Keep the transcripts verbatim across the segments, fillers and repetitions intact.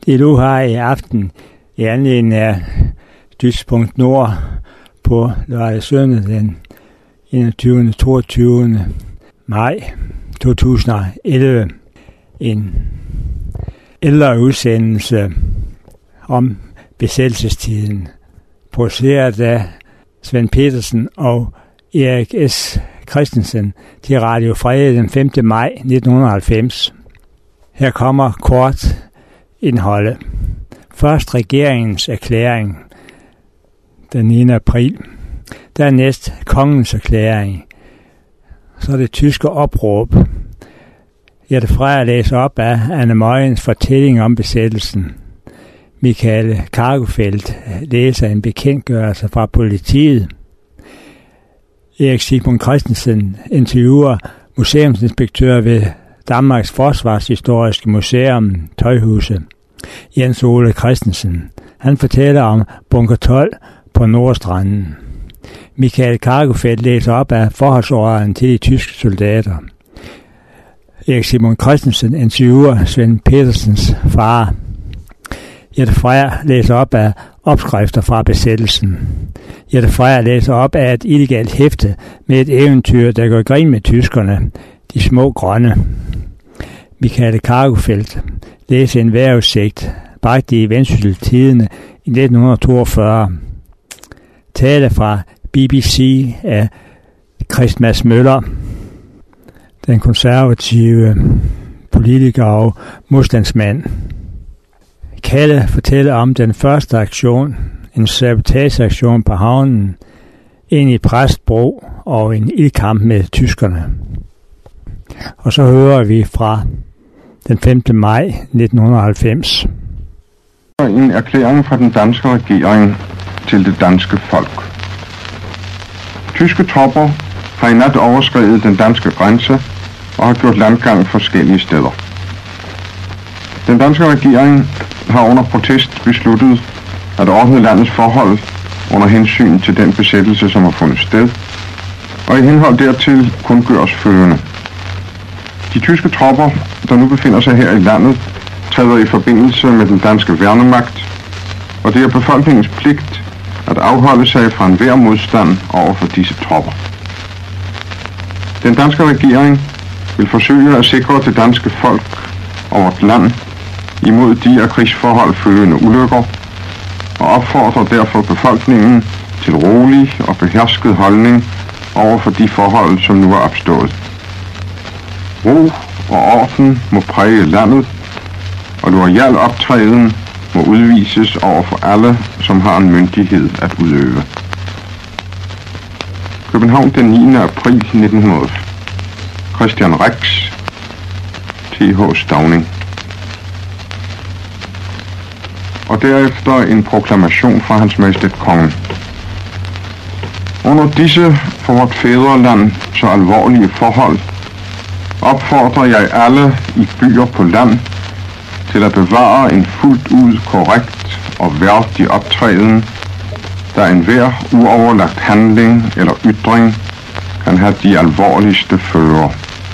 Det du har i aften i anledning af Støttepunkt Nord på lørdag søndag den enogtyvende til toogtyvende maj to tusind og elleve. En ældre udsendelse om besættelsestiden, produceret af Svend Petersen og Erik S. Christensen til Radio Frede den femte maj nitten halvfems. Her kommer kort indholdet. Først regeringens erklæring den niende april. Dernæst kongens erklæring. Så det tyske opråb. Jette Freja læser op af Anne Møgens fortælling om besættelsen. Michael Kargofeldt læser en bekendtgørelse fra politiet. Erik Sigmund Christensen interviewer museumsinspektør ved Danmarks Forsvarshistoriske Museum, Tøjhuset, Jens Ole Christensen. Han fortæller om bunker tolv på Nordstranden. Michael Kargofeldt læser op af forholdsordenen til de tyske soldater. Erik Sigmund Christensen interviewer Svend Petersens far. Jette Freja læser op af opskrifter fra besættelsen. Jette Freja læser op af et illegalt hæfte med et eventyr, der går grin med tyskerne, de små grønne. Michael Kargofeldt læser en vejrudsigt, bragt i Vendsyssel Tidende i nitten toogfyrre. Tale fra B B C af Christmas Møller, den konservative politiker og modstandsmand. Kalle fortæller om den første aktion, en sabotageaktion på havnen, ind i Præstbro og en ildkamp med tyskerne. Og så hører vi fra den femte maj nitten halvfems. En erklæring fra den danske regering til det danske folk. Tyske tropper har i nat overskredet den danske grænse og har gjort landgang forskellige steder. Den danske regering har under protest besluttet at ordne landets forhold under hensyn til den besættelse, som har fundet sted, og i henhold dertil kun gøres følgende. De tyske tropper, der nu befinder sig her i landet, træder i forbindelse med den danske værnemagt, og det er befolkningens pligt at afholde sig fra enhver modstand over for disse tropper. Den danske regering vil forsøge at sikre det danske folk og vort land imod de af krigsforhold følgende ulykker, og opfordrer derfor befolkningen til rolig og behersket holdning over for de forhold, som nu er opstået. Ro og orden må præge landet, og loyal optræden må udvises over for alle, som har en myndighed at udøve. København den niende april nitten hundrede. Christian Rex, T H Stauning. Og derefter en proklamation fra Hans Majestæt Kongen. Under disse for vort fædreland så alvorlige forhold opfordrer jeg alle i byer på land til at bevare en fuldt ud korrekt og værdig optræden, der enhver uoverlagt handling eller ytring kan have de alvorligste følger.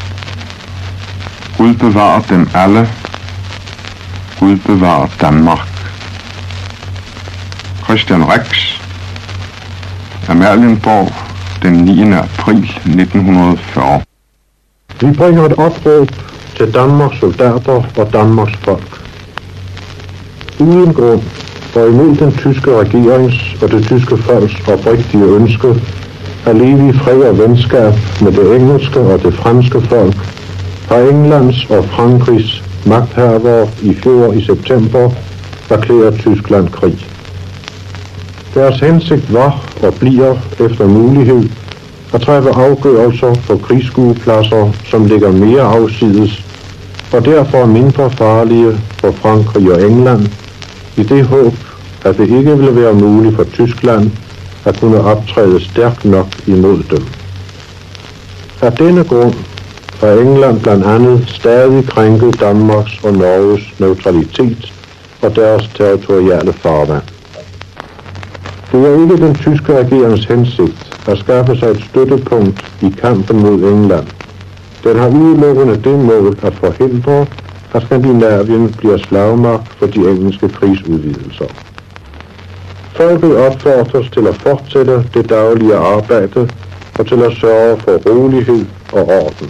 Gud bevarer dem alle. Gud bevarer Danmark. Christian Rex, Amalienborg, den niende april nitten fyrre. Vi bringer et opråb til Danmarks soldater og Danmarks folk. Uden grund og imod den tyske regerings og det tyske folks oprigtige ønske at leve i fred og venskab med det engelske og det franske folk, har Englands og Frankrigs magthavere i fjor i september erklæret Tyskland krig. Deres hensigt var og bliver efter mulighed at træffe afgørelser på krigsskuepladser, som ligger mere afsides og derfor mindre farlige for Frankrig og England, i det håb, at det ikke vil være muligt for Tyskland at kunne optræde stærkt nok imod dem. Af denne grund har England blandt andet stadig krænket Danmarks og Norges neutralitet og deres territoriale farvand. Det er ikke den tyske regerings hensigt at skaffe sig et støttepunkt i kampen mod England. Den har udelukkende det mål at forhindre, at Skandinavien bliver slagmark for de engelske krigsudvidelser. Folket opfordres til at fortsætte det daglige arbejde og til at sørge for rolighed og orden.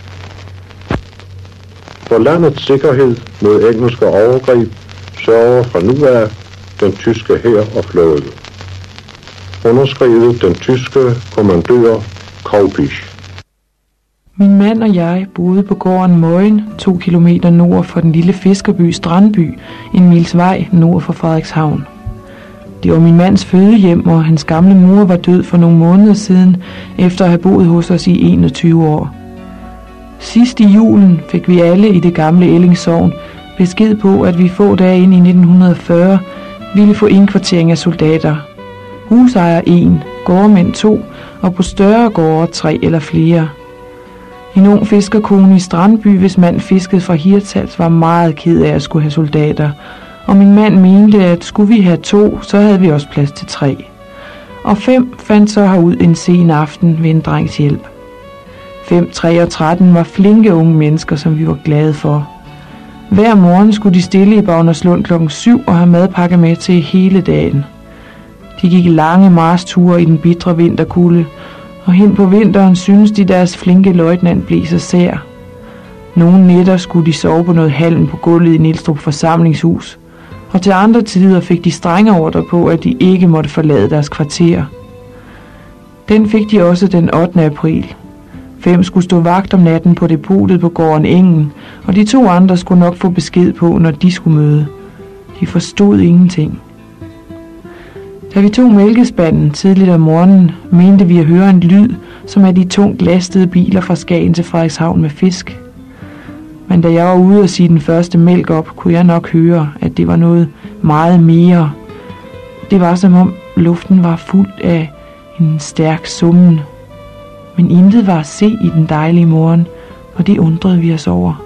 For landets sikkerhed mod engelske overgreb sørger fra nu af den tyske hær og flåde. Underskrevet den tyske kommandør Kaupisch. Min mand og jeg boede på gården Møgen, to kilometer nord for den lille fiskerby Strandby, en mils vej nord for Frederikshavn. Det var min mands fødehjem, og hans gamle mor var død for nogle måneder siden, efter at have boet hos os i enogtyve år. Sidst i julen fik vi alle i det gamle Elling Sogn besked på, at vi få dage ind i nitten fyrre ville få indkvartering af soldater. Husejer en, gårdmænd to, og på større gårde tre eller flere. En ung fiskerkone i Strandby, hvis mand fiskede fra Hirtshals, var meget ked af at skulle have soldater, og min mand mente, at skulle vi have to, så havde vi også plads til tre. Og fem fandt så herud en sen aften ved en drengs hjælp. Fem, tre og tretten var flinke unge mennesker, som vi var glade for. Hver morgen skulle de stille i Bagnerslund klokken syv og have madpakke med til hele dagen. De gik lange marsture i den bitre vinterkulde, og hen på vinteren synes de deres flinke løjtnant blev så sær. Nogle nætter skulle de sove på noget halm på gulvet i Nielstrup forsamlingshus, og til andre tider fik de strenge ordre på, at de ikke måtte forlade deres kvarter. Den fik de også den ottende april. Fem skulle stå vagt om natten på depotet på gården Engen, og de to andre skulle nok få besked på, når de skulle møde. De forstod ingenting. Da vi tog mælkespanden tidligt om morgenen, mente vi at høre en lyd, som af de tungt lastede biler fra Skagen til Frederikshavn med fisk. Men da jeg var ude og sige den første mælk op, kunne jeg nok høre, at det var noget meget mere. Det var som om luften var fuld af en stærk summen. Men intet var at se i den dejlige morgen, og det undrede vi os over.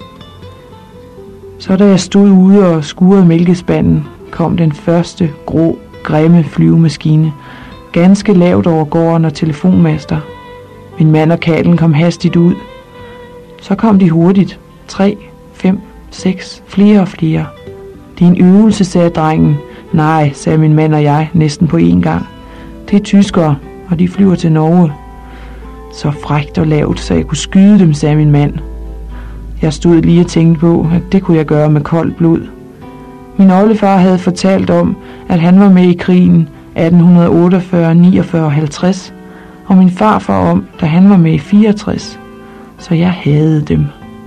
Så da jeg stod ude og skurede mælkespanden, kom den første grå, grimme flyvemaskine, ganske lavt over gården og telefonmaster. Min mand og Kalen kom hastigt ud. Så kom de hurtigt. Tre, fem, seks, flere og flere. Det er en øvelse, sagde drengen. Nej, sagde min mand og jeg næsten på én gang. Det er tyskere, og de flyver til Norge. Så frækt og lavt, så jeg kunne skyde dem, sagde min mand. Jeg stod lige og tænkte på, at det kunne jeg gøre med koldt blod. Min oldefar havde fortalt om, at han var med i krigen atten otteogfyrre, niogfyrre og halvtreds, og min farfar om, da han var med i fireogtres. Så jeg hadede dem.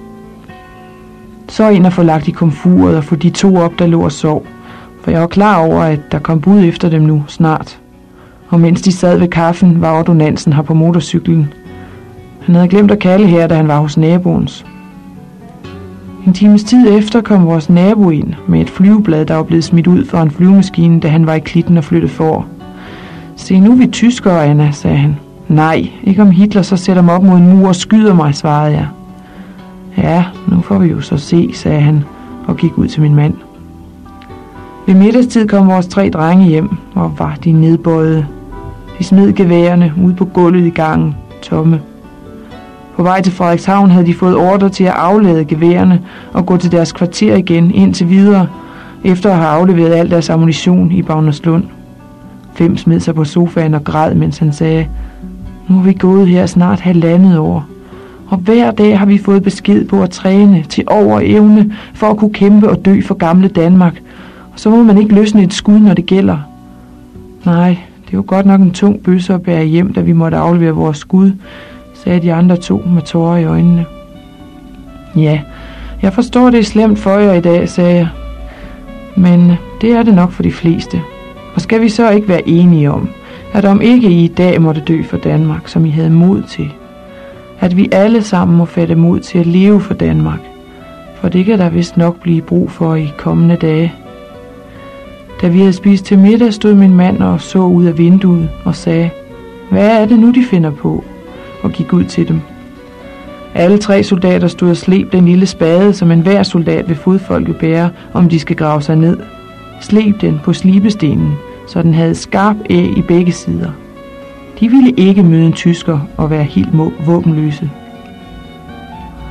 Så ind og få lagt i komfuret og få de to op, der lå og sov, for jeg var klar over, at der kom bud efter dem nu snart. Og mens de sad ved kaffen, var Otto Nansen her på motorcyklen. Han havde glemt at kalde her, da han var hos naboens. En times tid efter kom vores nabo ind med et flyveblad, der var blevet smidt ud fra en flyvemaskine, da han var i klitten og flyttede for. Se, nu er vi tyskere, Anna, sagde han. Nej, ikke om Hitler så sætter mig op mod en mur og skyder mig, svarede jeg. Ja, nu får vi jo så se, sagde han og gik ud til min mand. Ved middagstid kom vores tre drenge hjem, og var de nedbøjede. De smed geværerne ud på gulvet i gangen, tomme. På vej til Frederikshavn havde de fået ordre til at aflade geværerne og gå til deres kvarter igen indtil videre, efter at have afleveret al deres ammunition i Bagnerslund. Fem smed sig på sofaen og græd, mens han sagde, nu har vi gået her snart halvandet år, og hver dag har vi fået besked på at træne til over evne for at kunne kæmpe og dø for gamle Danmark, og så må man ikke løsne et skud, når det gælder. Nej, det var godt nok en tung bøsse at bære hjem, da vi måtte aflevere vores skud, sagde de andre to med tårer i øjnene. Ja, jeg forstår, det er slemt for jer i dag, sagde jeg. Men det er det nok for de fleste. Og skal vi så ikke være enige om, at om ikke I i dag måtte dø for Danmark, som I havde mod til, at vi alle sammen må fatte mod til at leve for Danmark, for det kan der vist nok blive brug for i kommende dage. Da vi havde spist til middag, stod min mand og så ud af vinduet og sagde, hvad er det nu, de finder på? Og gik ud til dem. Alle tre soldater stod og sleb den lille spade, som enhver soldat ved fodfolket bærer, om de skal grave sig ned. Sleb den på slibestenen, så den havde skarp æg i begge sider. De ville ikke møde en tysker og være helt våbenløse.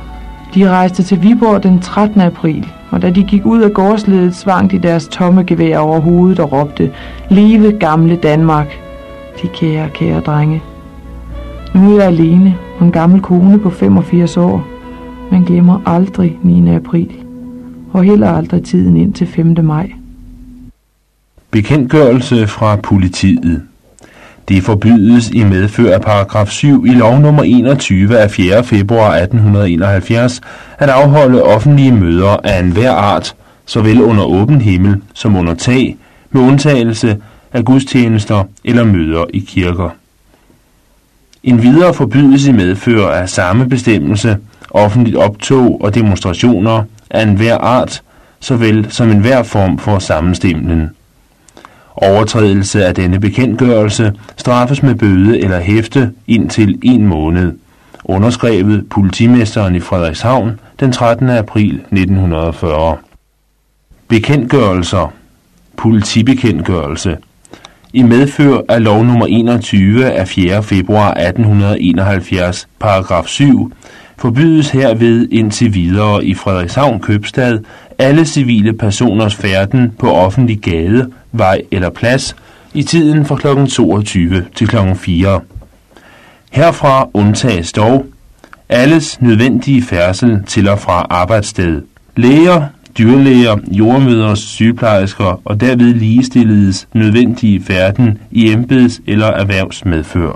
De rejste til Viborg den trettende april, og da de gik ud af gårdsledet, svang de deres tomme gevær over hovedet og råbte: "Leve gamle Danmark!" De kære, kære drenge. Nu er jeg alene og en gammel kone på femogfirs år. Man glemmer aldrig niende april, og heller aldrig tiden ind til femte maj. Bekendtgørelse fra politiet. Det forbydes i medfør af paragraf syv i lov nummer enogtyve af fjerde februar atten enoghalvfjerds at afholde offentlige møder af enhver art, såvel under åben himmel som under tag, med undtagelse af gudstjenester eller møder i kirker. Endvidere forbydes i medfør af samme bestemmelse offentligt optog og demonstrationer af enhver art, såvel som enhver form for sammenstimlen. Overtrædelse af denne bekendtgørelse straffes med bøde eller hæfte indtil en måned. Underskrevet politimesteren i Frederikshavn den trettende april nitten fyrre. Bekendtgørelser. Politibekendtgørelse. I medfør af lov nummer enogtyve af fjerde februar atten enoghalvfjerds, paragraf syv, forbydes herved indtil videre i Frederikshavn købstad alle civile personers færden på offentlig gade, vej eller plads i tiden fra klokken toogtyve til klokken fire. Herfra undtages dog alles nødvendige færdsel til og fra arbejdssted. Læger, dyrlæger, jordemødre, sygeplejersker og derved ligestilledes nødvendige færden i embeds- eller erhvervsmedfør.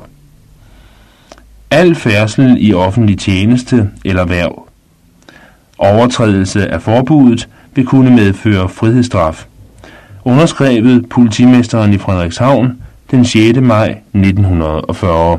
Al færdsel i offentlig tjeneste eller hverv. Overtrædelse af forbuddet vil kunne medføre frihedsstraf. Underskrevet politimesteren i Frederikshavn den sjette maj nitten fyrre.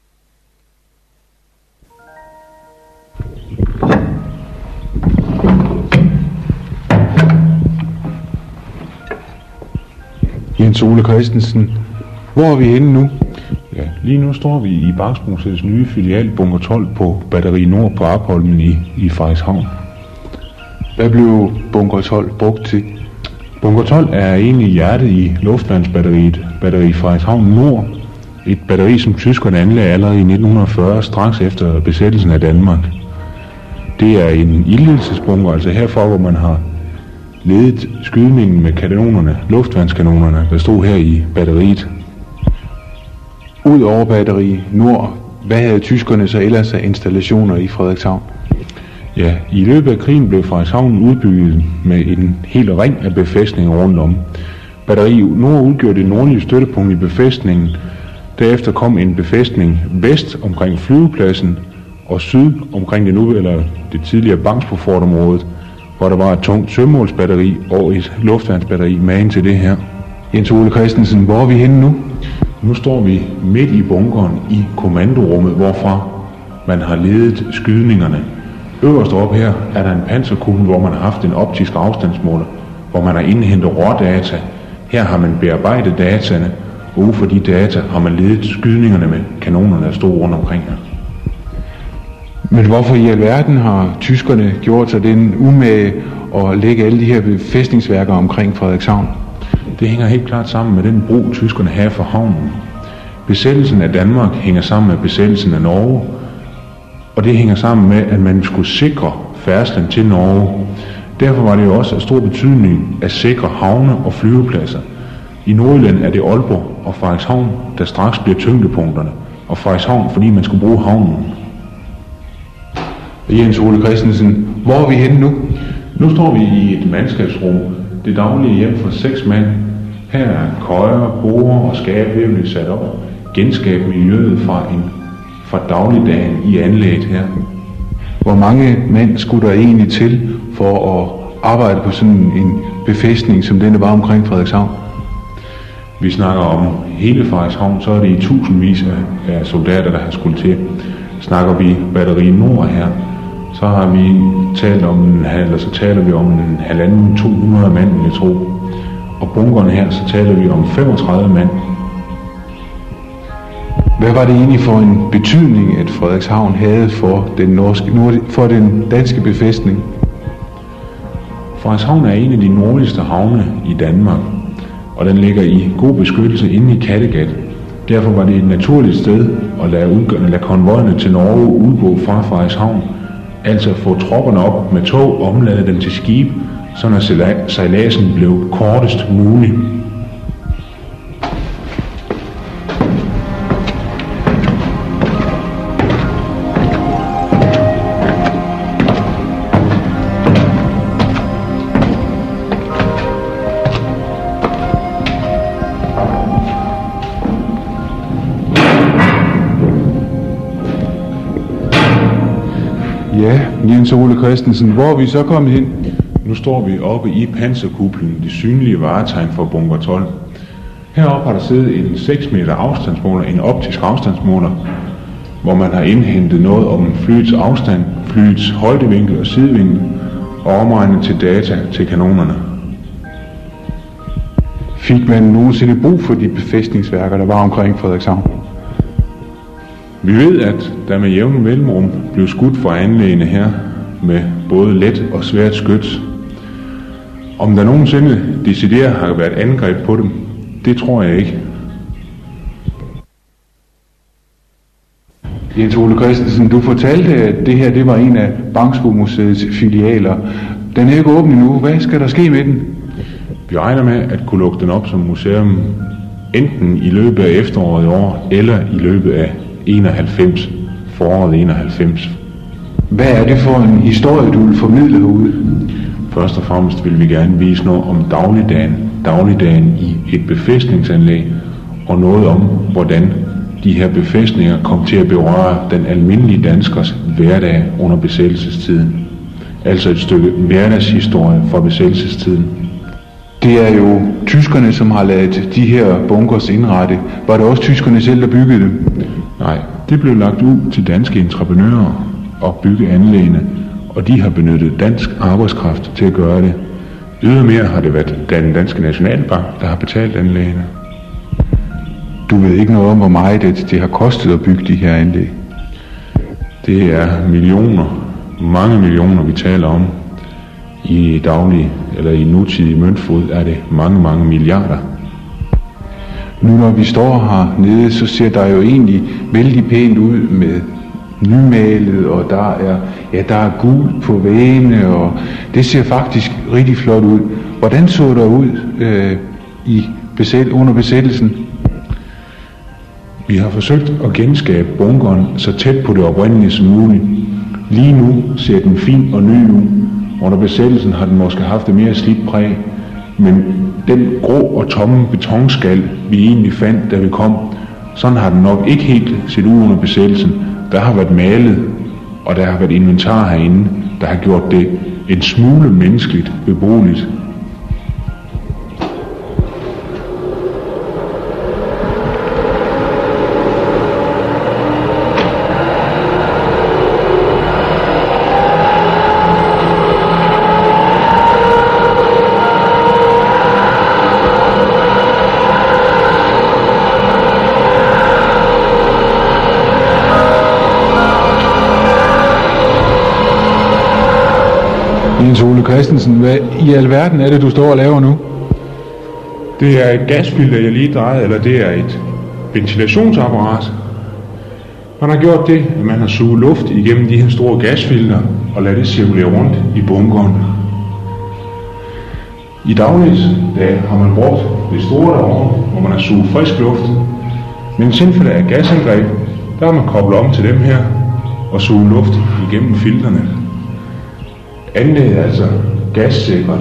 Jens Ole Christensen, hvor er vi henne nu? Ja, lige nu står vi i Bangsbro-sættets nye filial Bunker tolv på Batteri Nord på Apholmen i, i Frederikshavn. Hvad blev Bunker tolv brugt til? Bunker tolv er egentlig hjertet i luftværnsbatteriet Batteri Frederikshavn Nord. Et batteri, som tyskerne anlagde allerede i nitten fyrre, straks efter besættelsen af Danmark. Det er en ildledelsesbunker, altså herfor, hvor man har ledet skydningen med kanonerne, luftværnskanonerne, der stod her i batteriet. Udover Batteri Nord, hvad havde tyskerne så ellers af installationer i Frederikshavn? Ja, i løbet af krigen blev Frederikshavn udbygget med en hel ring af befæstninger rundt om. Batteri Nord udgjorde det nordlige støttepunkt i befæstningen. Derefter kom en befæstning vest omkring flyvepladsen og syd omkring det nu eller det tidligere Bangsbro-fortområdet, hvor der var et tungt sømålsbatteri og et luftværnsbatteri magen til det her. Jens Ole Christensen, hvor er vi henne nu? Nu står vi midt i bunkeren i kommandorummet, hvorfra man har ledet skydningerne. Øverst op her er der en panserkugle, hvor man har haft en optisk afstandsmåler, hvor man har indhentet rådata. Her har man bearbejdet dataene, og ud for de data har man ledet skydningerne med kanonerne, der stod rundt omkring her. Men hvorfor i alverden har tyskerne gjort sig den umage at lægge alle de her befæstningsværker omkring Frederikshavn? Det hænger helt klart sammen med den brug, tyskerne havde for havnen. Besættelsen af Danmark hænger sammen med besættelsen af Norge, og det hænger sammen med, at man skulle sikre færdslen til Norge. Derfor var det jo også af stor betydning at sikre havne og flyvepladser. I Nordjylland er det Aalborg og Frederikshavn, der straks bliver tyngdepunkterne, og Frederikshavn, fordi man skulle bruge havnen. Jens Ole Christensen, hvor er vi henne nu? Nu står vi i et mandskabsrum, det daglige hjem for seks mand. Her er køjer, borde og skabvævne sat op. Genskab miljøet fra, en, fra dagligdagen i anlægget her. Hvor mange mænd skulle der egentlig til for at arbejde på sådan en befæstning, som denne var omkring Frederikshavn? Vi snakker om hele Frederikshavn, så er det i tusindvis af, af soldater, der har skulle til. Snakker vi Batteri Nord her, så har vi talt om en, eller så taler vi om en halvanden to hundrede mand, jeg tror. Og bunkeren her, så taler vi om femogtredive mand. Hvad var det egentlig for en betydning, at Frederikshavn havde for den, norske, for den danske befæstning? Frederikshavn er en af de nordligste havne i Danmark, og den ligger i god beskyttelse inde i Kattegat. Derfor var det et naturligt sted at lade, udgå, lade konvojerne til Norge udgå fra Frederikshavn. altså få tropperne op med tog og omlade dem til skib, så når sejladsen blev kortest mulig. Ja, Jens Ole Christensen, hvor er vi så kommet hen? Nu står vi oppe i panserkuplen, det synlige varetegn for bunker tolv. Heroppe har der siddet en seks meter afstandsmåler, en optisk afstandsmåler, hvor man har indhentet noget om flyets afstand, flyets højdevinkel og sidevinkel, og omregnet til data til kanonerne. Fik man nogensinde brug for de befæstningsværker, der var omkring Frederikshavn? Vi ved, at der med jævne mellemrum blev skudt fra anlæggene her med både let og svært skyts. Om der nogensinde decideret har været angreb på dem, det tror jeg ikke. Jens Ole Christensen, du fortalte, at det her det var en af Bangsko-museets filialer. Den er ikke åben endnu. Hvad skal der ske med den? Vi regner med at kunne lukke den op som museum enten i løbet af efteråret i år, eller i løbet af enoghalvfems, foråret enoghalvfems. Hvad er det for en historie, du vil formidle herude? Først og fremmest vil vi gerne vise noget om dagligdagen, dagligdagen i et befæstningsanlæg, og noget om, hvordan de her befæstninger kom til at berøre den almindelige danskers hverdag under besættelsestiden. Altså et stykke hverdagshistorie fra besættelsestiden. Det er jo tyskerne, som har ladet de her bunkers indrette. Var det også tyskerne selv, der byggede dem? Nej, det blev lagt ud til danske entreprenører og bygge anlæggene, og de har benyttet dansk arbejdskraft til at gøre det. Ydermere har det været den danske nationalbank, der har betalt anlæggene. Du ved ikke noget om, hvor meget det, det har kostet at bygge de her anlæg? Det er millioner, mange millioner, vi taler om. I daglig eller i nutidig møntfod er det mange, mange milliarder. Nu når vi står hernede, så ser der jo egentlig vældig pænt ud med nymalet, og der er, ja, der er gul på væggene, og det ser faktisk rigtig flot ud. Hvordan så der ud øh, i besæt, under besættelsen? Vi har forsøgt at genskabe bunkeren så tæt på det oprindelige som muligt. Lige nu ser den fin og ny ud. Under besættelsen har den måske haft et mere slidt præg, men den grå og tomme betonskal, vi egentlig fandt, da vi kom, sådan har den nok ikke helt set ud under besættelsen. Der har været malet, og der har været inventar herinde, der har gjort det en smule menneskeligt beboeligt. Jens Ole Christensen, hvad i alverden er det, du står og laver nu? Det er et gasfilter, jeg lige drejede, eller det er et ventilationsapparat. Man har gjort det, at man har suget luft igennem de her store gasfilter og ladet det cirkulere rundt i bunkeren. I dagligt dag har man brugt det store derovre, hvor man har suget frisk luft. Men i tilfælde af gasangreb, der har man koblet om til dem her og suget luft igennem filterne. Anlægget er altså gassikret.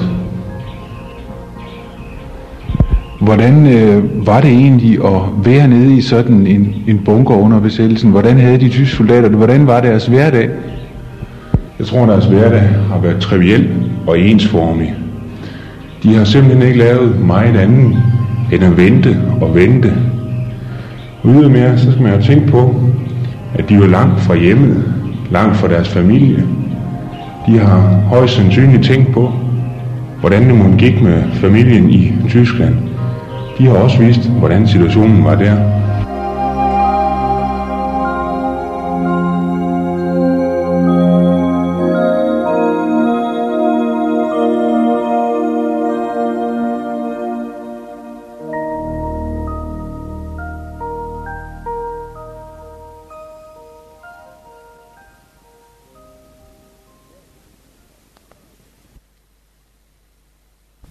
Hvordan øh, var det egentlig at være nede i sådan en, en bunker under besættelsen? Hvordan havde de tyske soldater det? Hvordan var deres hverdag? Jeg tror, deres hverdag har været triviel og ensformig. De har simpelthen ikke lavet meget andet end at vente og vente. Ydermere, så skal man jo tænke på, at de var langt fra hjemmet, langt fra deres familie. De har højst sandsynligt tænkt på, hvordan det måtte gik med familien i Tyskland. De har også vist, hvordan situationen var der.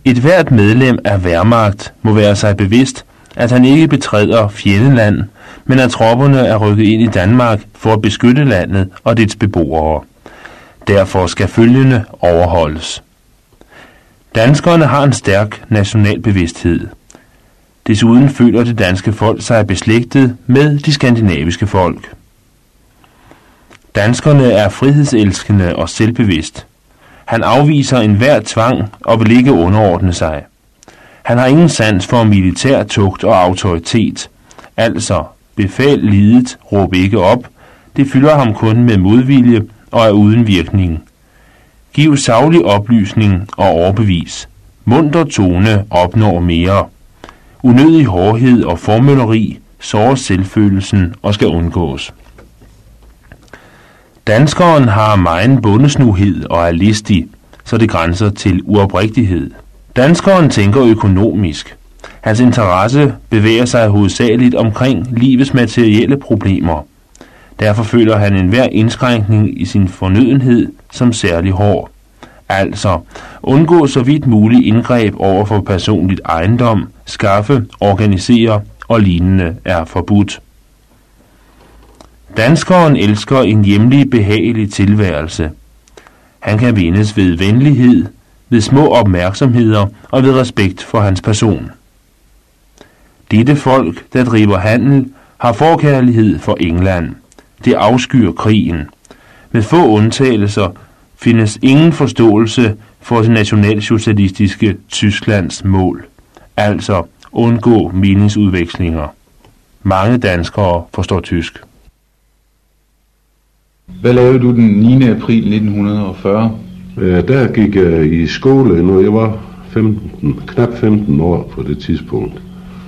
Et hvert medlem af Wehrmacht må være sig bevidst, at han ikke betræder fjeldeland, men at tropperne er rykket ind i Danmark for at beskytte landet og dets beboere. Derfor skal følgende overholdes. Danskerne har en stærk national bevidsthed. Desuden føler det danske folk sig beslægtet med de skandinaviske folk. Danskerne er frihedselskende og selvbevidst. Han afviser enhver tvang og vil ikke underordne sig. Han har ingen sans for militær tugt og autoritet. Altså, befal lidet, råb ikke op. Det fylder ham kun med modvilje og er uden virkning. Giv saglig oplysning og overbevis. Munter tone opnår mere. Unødig hårdhed og formynderi sårer selvfølelsen og skal undgås. Danskeren har megen bondesnuhed og er listig, så det grænser til uoprigtighed. Danskeren tænker økonomisk. Hans interesse bevæger sig hovedsageligt omkring livets materielle problemer. Derfor føler han enhver indskrænkning i sin fornødenhed som særlig hård. Altså, undgå så vidt muligt indgreb over for personligt ejendom, skaffe, organisere og lignende er forbudt. Danskeren elsker en hjemlig, behagelig tilværelse. Han kan vindes ved venlighed, ved små opmærksomheder og ved respekt for hans person. Dette folk, der driver handel, har forkærlighed for England. Det afskyr krigen. Med få undtagelser findes ingen forståelse for det nationalsocialistiske Tysklands mål. Altså undgå meningsudvekslinger. Mange danskere forstår tysk. Hvad lavede du den niende april nitten fyrre? Ja, der gik jeg i skole, når jeg var femten, knap femten år på det tidspunkt.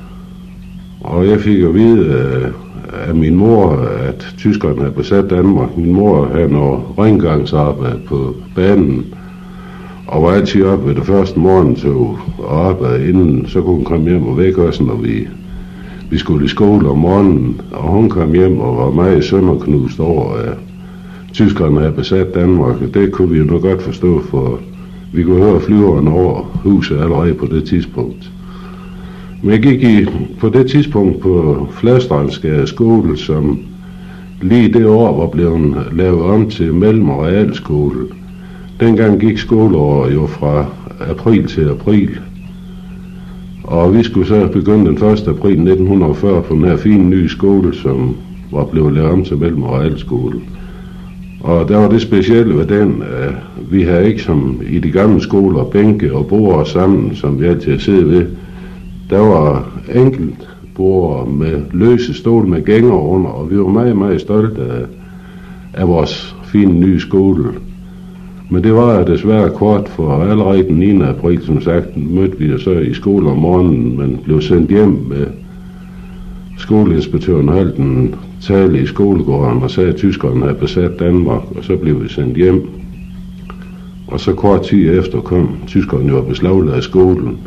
Og jeg fik at vide af min mor, at tyskerne havde besat Danmark. Min mor havde noget rengøringsarbejde på banen, og var altid op ved det første morgentog og arbejde inden, så kunne hun komme hjem og vække os, når vi, vi skulle i skole om morgenen. Og hun kom hjem og var meget sønderknust over, at tyskerne havde besat Danmark. Det kunne vi jo nok godt forstå, for vi kunne høre flyverne over huset allerede på det tidspunkt. Men jeg gik i, på det tidspunkt på Fladstrandskade skole, som lige det år var blevet lavet om til mellem- og realskole. Dengang gik skoleåret jo fra april til april. Og vi skulle så begynde den første april nitten fyrre på den her fine nye skole, som var blevet lavet om til mellem- og realskole. Og der var det specielle ved den, at vi havde ikke som i de gamle skoler bænke og borde sammen, som vi altid har siddet ved. Der var enkelt borde med løse stole med gænger under, og vi var meget, meget stolte af, af vores fine nye skole. Men det var desværre kort, for allerede den niende april, som sagt, mødte vi så i skole om morgenen, men blev sendt hjem med skoleinspektøren holdt en tale i skolegården og sagde, at tyskerne havde besat Danmark, og så blev vi sendt hjem. Og så kort tid efter kom tyskerne jo beslaglagt af skolen.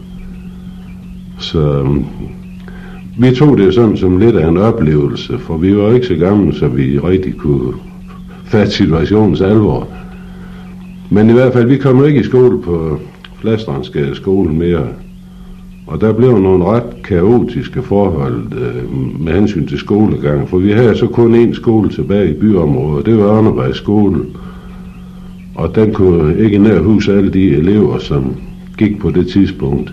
Så vi tog det sådan som lidt af en oplevelse, for vi var ikke så gamle, så vi rigtig kunne fatte situationens alvor. Men i hvert fald, vi kom ikke i skole på Fladstrandskade skole mere. Og der blev nogle ret kaotiske forhold øh, med hensyn til skolegang, for vi havde så kun én skole tilbage i byområdet, det var Ørnevej skole. Og den kunne ikke nær huse alle de elever, som gik på det tidspunkt.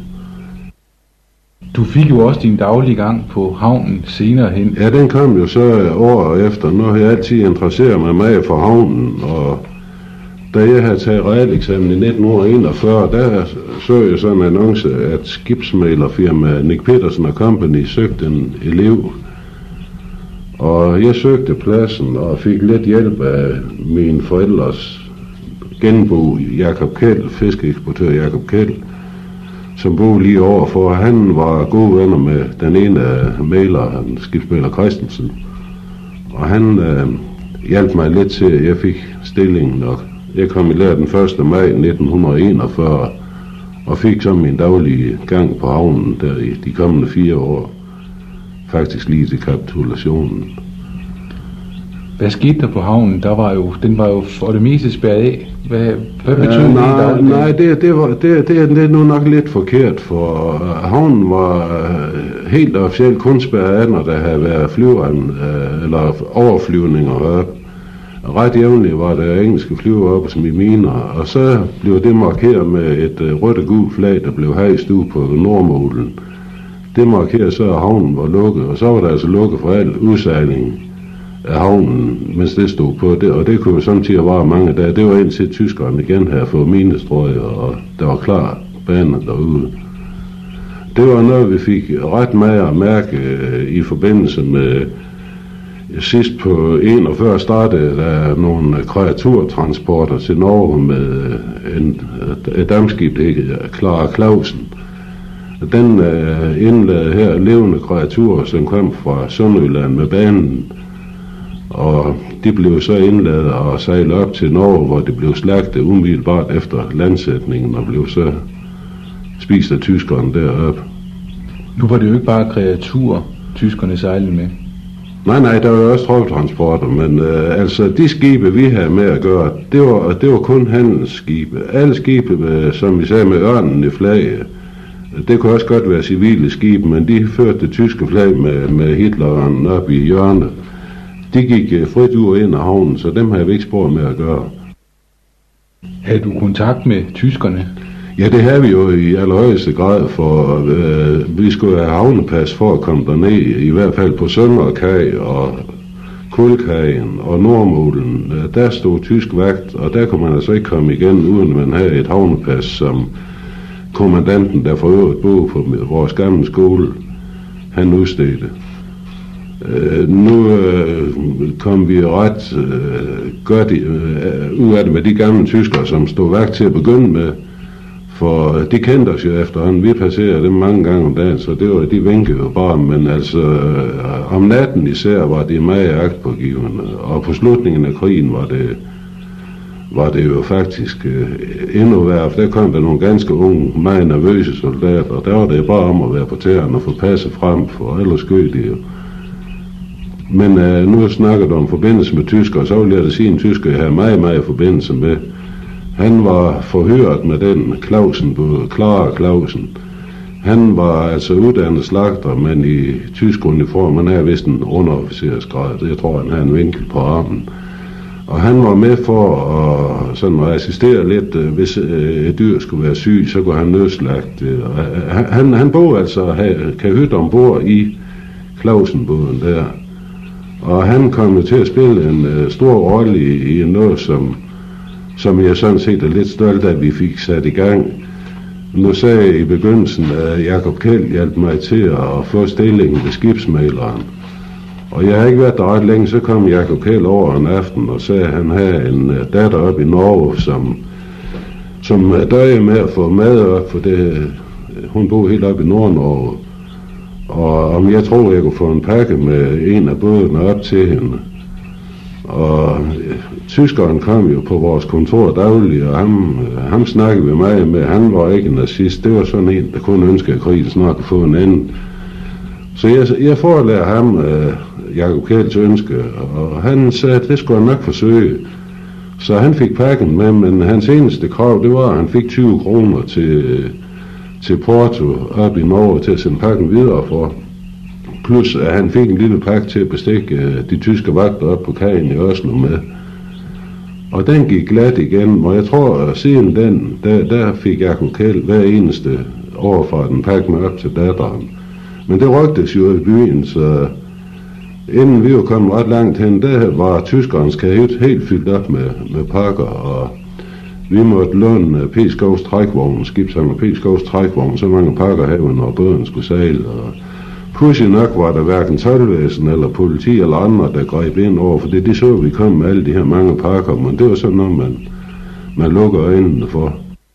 Du fik jo også din daglige gang på havnen senere hen. Ja, den kom jo så året efter. Nu har jeg altid interesseret mig meget for havnen, og da jeg havde taget realeksamen i nitten enogfyrre, der så jeg sådan en annonce, at skibsmæglerfirma Nick Petersen og Company søgte en elev. Og jeg søgte pladsen og fik lidt hjælp af mine forældres genbo, Jakob Kjeld, fiskeeksportør Jakob Kjeld, som boede lige overfor. Han var gode venner med den ene af mæleren, skibsmægler Christensen. Og han øh, hjalp mig lidt til, at jeg fik stillingen, og jeg kom i lære den første maj nitten enogfyrre, og fik så min daglige gang på havnen der i de kommende fire år. Faktisk lige til kapitulationen. Hvad skete der på havnen? Der var jo, den var jo for det meste spærret af. Hvad, hvad betyder ja, det? Nej, der, nej det, det, var, det, det, det er nu nok lidt forkert, for havnen var helt officielt kun spærret af, når der havde været flyveren, eller overflyvninger op. Ret jævnligt var der engelske flyver op som i miner, og så blev det markeret med et rødt og gult flag, der blev hejst ud på Nordmålen. Det markerede så, at havnen var lukket, og så var der altså lukket for al udsejling af havnen, mens det stod på det, og det kunne jo samtidig vare mange dage. Det var indtil tyskerne igen havde fået minestrøg, og der var klar baner derude. Det var noget, vi fik ret meget at mærke i forbindelse med sidst på enogfyrre startede der nogle kreaturtransporter til Norge med en, et dampskib, det hedder Clara Clausen. Den uh, indlagde her levende kreaturer, som kom fra Sønderjylland med banen, og de blev så indladet og sejlet op til Norge, hvor det blev slagtet umiddelbart efter landsætningen og blev så spist af tyskerne deroppe. Nu var det jo ikke bare kreaturer, tyskerne sejlede med. Nej, nej, der var jo også troptransporter, men øh, altså de skibe, vi havde med at gøre, det var, det var kun handelsskibe. Alle skibe, med, som vi sagde, med ørnen i flaget, det kunne også godt være civile skibe, men de førte det tyske flag med, med Hitleren op i hjørnet. De gik frit ud ind af havnen, så dem havde vi ikke spor med at gøre. Havde du kontakt med tyskerne? Ja, det havde vi jo i allerhøjeste grad, for øh, vi skulle have havnepas for at komme derned, i hvert fald på Sønderkaj og Kulkajen og Nordmålen. Der stod tysk vagt, og der kunne man altså ikke komme igen, uden man havde et havnepas, som kommandanten, der for øvrigt boede på vores gamle skole, han udstedte. Øh, nu øh, kom vi ret øh, godt øh, ud af det med de gamle tyskere, som stod vagt til at begynde med, for de kendte os jo efterhånden. Vi passerede dem mange gange om dagen, så det var, de vinkede jo bare, men altså øh, om natten især var det meget agtpågivende, og på slutningen af krigen var det var det jo faktisk øh, endnu værre, for der kom der nogle ganske unge, meget nervøse soldater, og der var det bare om at være på tæerne og få passet frem, for ellers skød de jo. Men øh, nu snakker du om forbindelse med tyskere, så vil jeg da sige, en tysker, jeg havde meget, meget forbindelse med. Han var forhørt med den Clausen, på Clara Clausen. Han var altså uddannet slagter, men i tysk uniform, han er vist en underofficersgrad, det jeg tror, han havde en vinkel på armen. Og han var med for at, sådan at assistere lidt, hvis et dyr skulle være syg, så kunne han nødslagte. Han, han boede altså kahyt ombord i Clausenbåden der. Og han kom til at spille en uh, stor rolle i, i noget, som, som jeg sådan set er lidt stolt af, at vi fik sat i gang. Nu sagde jeg i begyndelsen, at Jakob Kjeld hjalp mig til at få stillingen ved skibsmaleren. Og jeg har ikke været der ret længe, så kom Jakob Kjeld over en aften og sagde, at han havde en uh, datter op i Norge, som, som døde med at få mad op, for det, hun boede helt op i Nord-Norge. Og om jeg tror, jeg kunne få en pakke med en af bådene op til hende. Og øh, tyskeren kom jo på vores kontor dagligt, og ham, øh, ham snakkede vi meget med. Han var ikke en nazist, det var sådan en, der kun ønskede, at krigen snart kunne få en anden. Så jeg, jeg forelærer ham øh, Jakob Kjelds ønske, og han sagde, at det skulle han nok forsøge. Så han fik pakken med, men hans eneste krav, det var, at han fik tyve kroner til... til Porto op i Norge til at sende pakken videre for. Plus at han fik en lille pakke til at bestikke de tyske vagter op på kajen i Oslo med. Og den gik glat igen, og jeg tror at siden den, der, der fik Jakob Kjeld hver eneste år fra den pakke med op til datteren. Men det rygtes jo i byen, så inden vi var kommet ret langt hen, der var tyskerens kahyt helt fyldt op med, med pakker, og vi måtte låne P. Skovs trækvogn, skibshammer P. Skovs trækvogn, så mange pakker havde, når båden skulle sejle. Og pludselig nok var der hverken toldvæsen eller politi eller andre, der greb ind over, for det, det så vi kom med alle de her mange pakker, men det var sådan noget, man, man lukker øjnene for.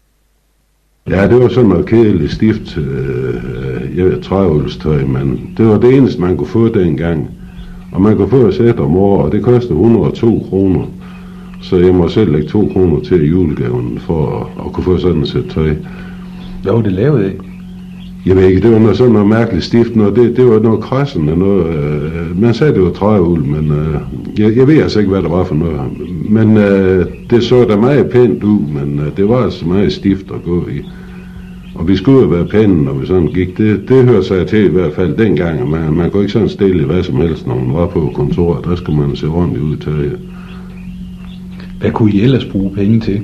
Ja, det var sådan noget kedeligt stift øh, trævølstøj, men det var det eneste, man kunne få dengang. Og man kunne få et sæt om året, og det kostede et hundrede og to kroner. Så jeg må selv lægge to kroner til julegaven for at, at kunne få sådan et sæt tøj. Hvad var det lavet af? Jeg ved ikke, det var noget, sådan noget mærkeligt stift noget. Det, det var noget krassende noget. Øh, man sagde, det var træul, men øh, jeg, jeg ved altså ikke, hvad det var for noget. Men øh, det så da meget pænt ud, men øh, det var altså meget stift at gå i. Og vi skulle jo være pæne, når vi sådan gik. Det, det hører sig til i hvert fald dengang. Man, man kunne ikke sådan stille hvad som helst, når man var på kontoret. Der skulle man se ordentligt ud til. Hvad kunne I ellers bruge penge til?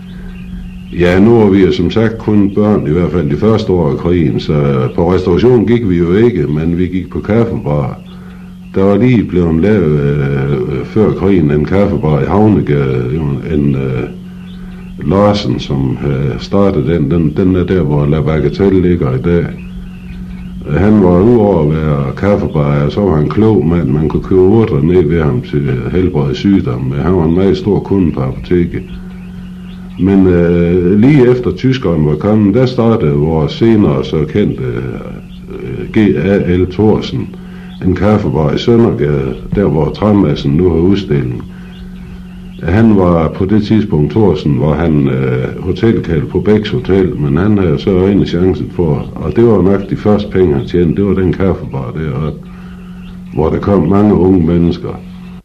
Ja, nu var vi jo som sagt kun børn, i hvert fald de første år af krigen, så på restauration gik vi jo ikke, men vi gik på kaffebar. Der var lige blevet lavet øh, før krigen en kaffebar i Havnegade, en øh, Larsen, som øh, startede den, den, den er der, hvor La Bagatelle ligger i dag. Han var udover at være kaffebar, og så var han en klog mand, man kunne købe urter ned ved ham til helbred sygdom. Han var en meget stor kunde på apoteket. Men øh, lige efter tyskeren var kommet, der startede vores senere så kendte øh, G A L Thorsen en kaffebar i Søndergade, der hvor træmassen nu har udstilling. Han var på det tidspunkt, Thorsen, var han øh, hotelkald på Bæks Hotel, men han havde så øjne chancen for, og det var nok de første penge, han tjente, det var den kaffebar der, hvor der kom mange unge mennesker.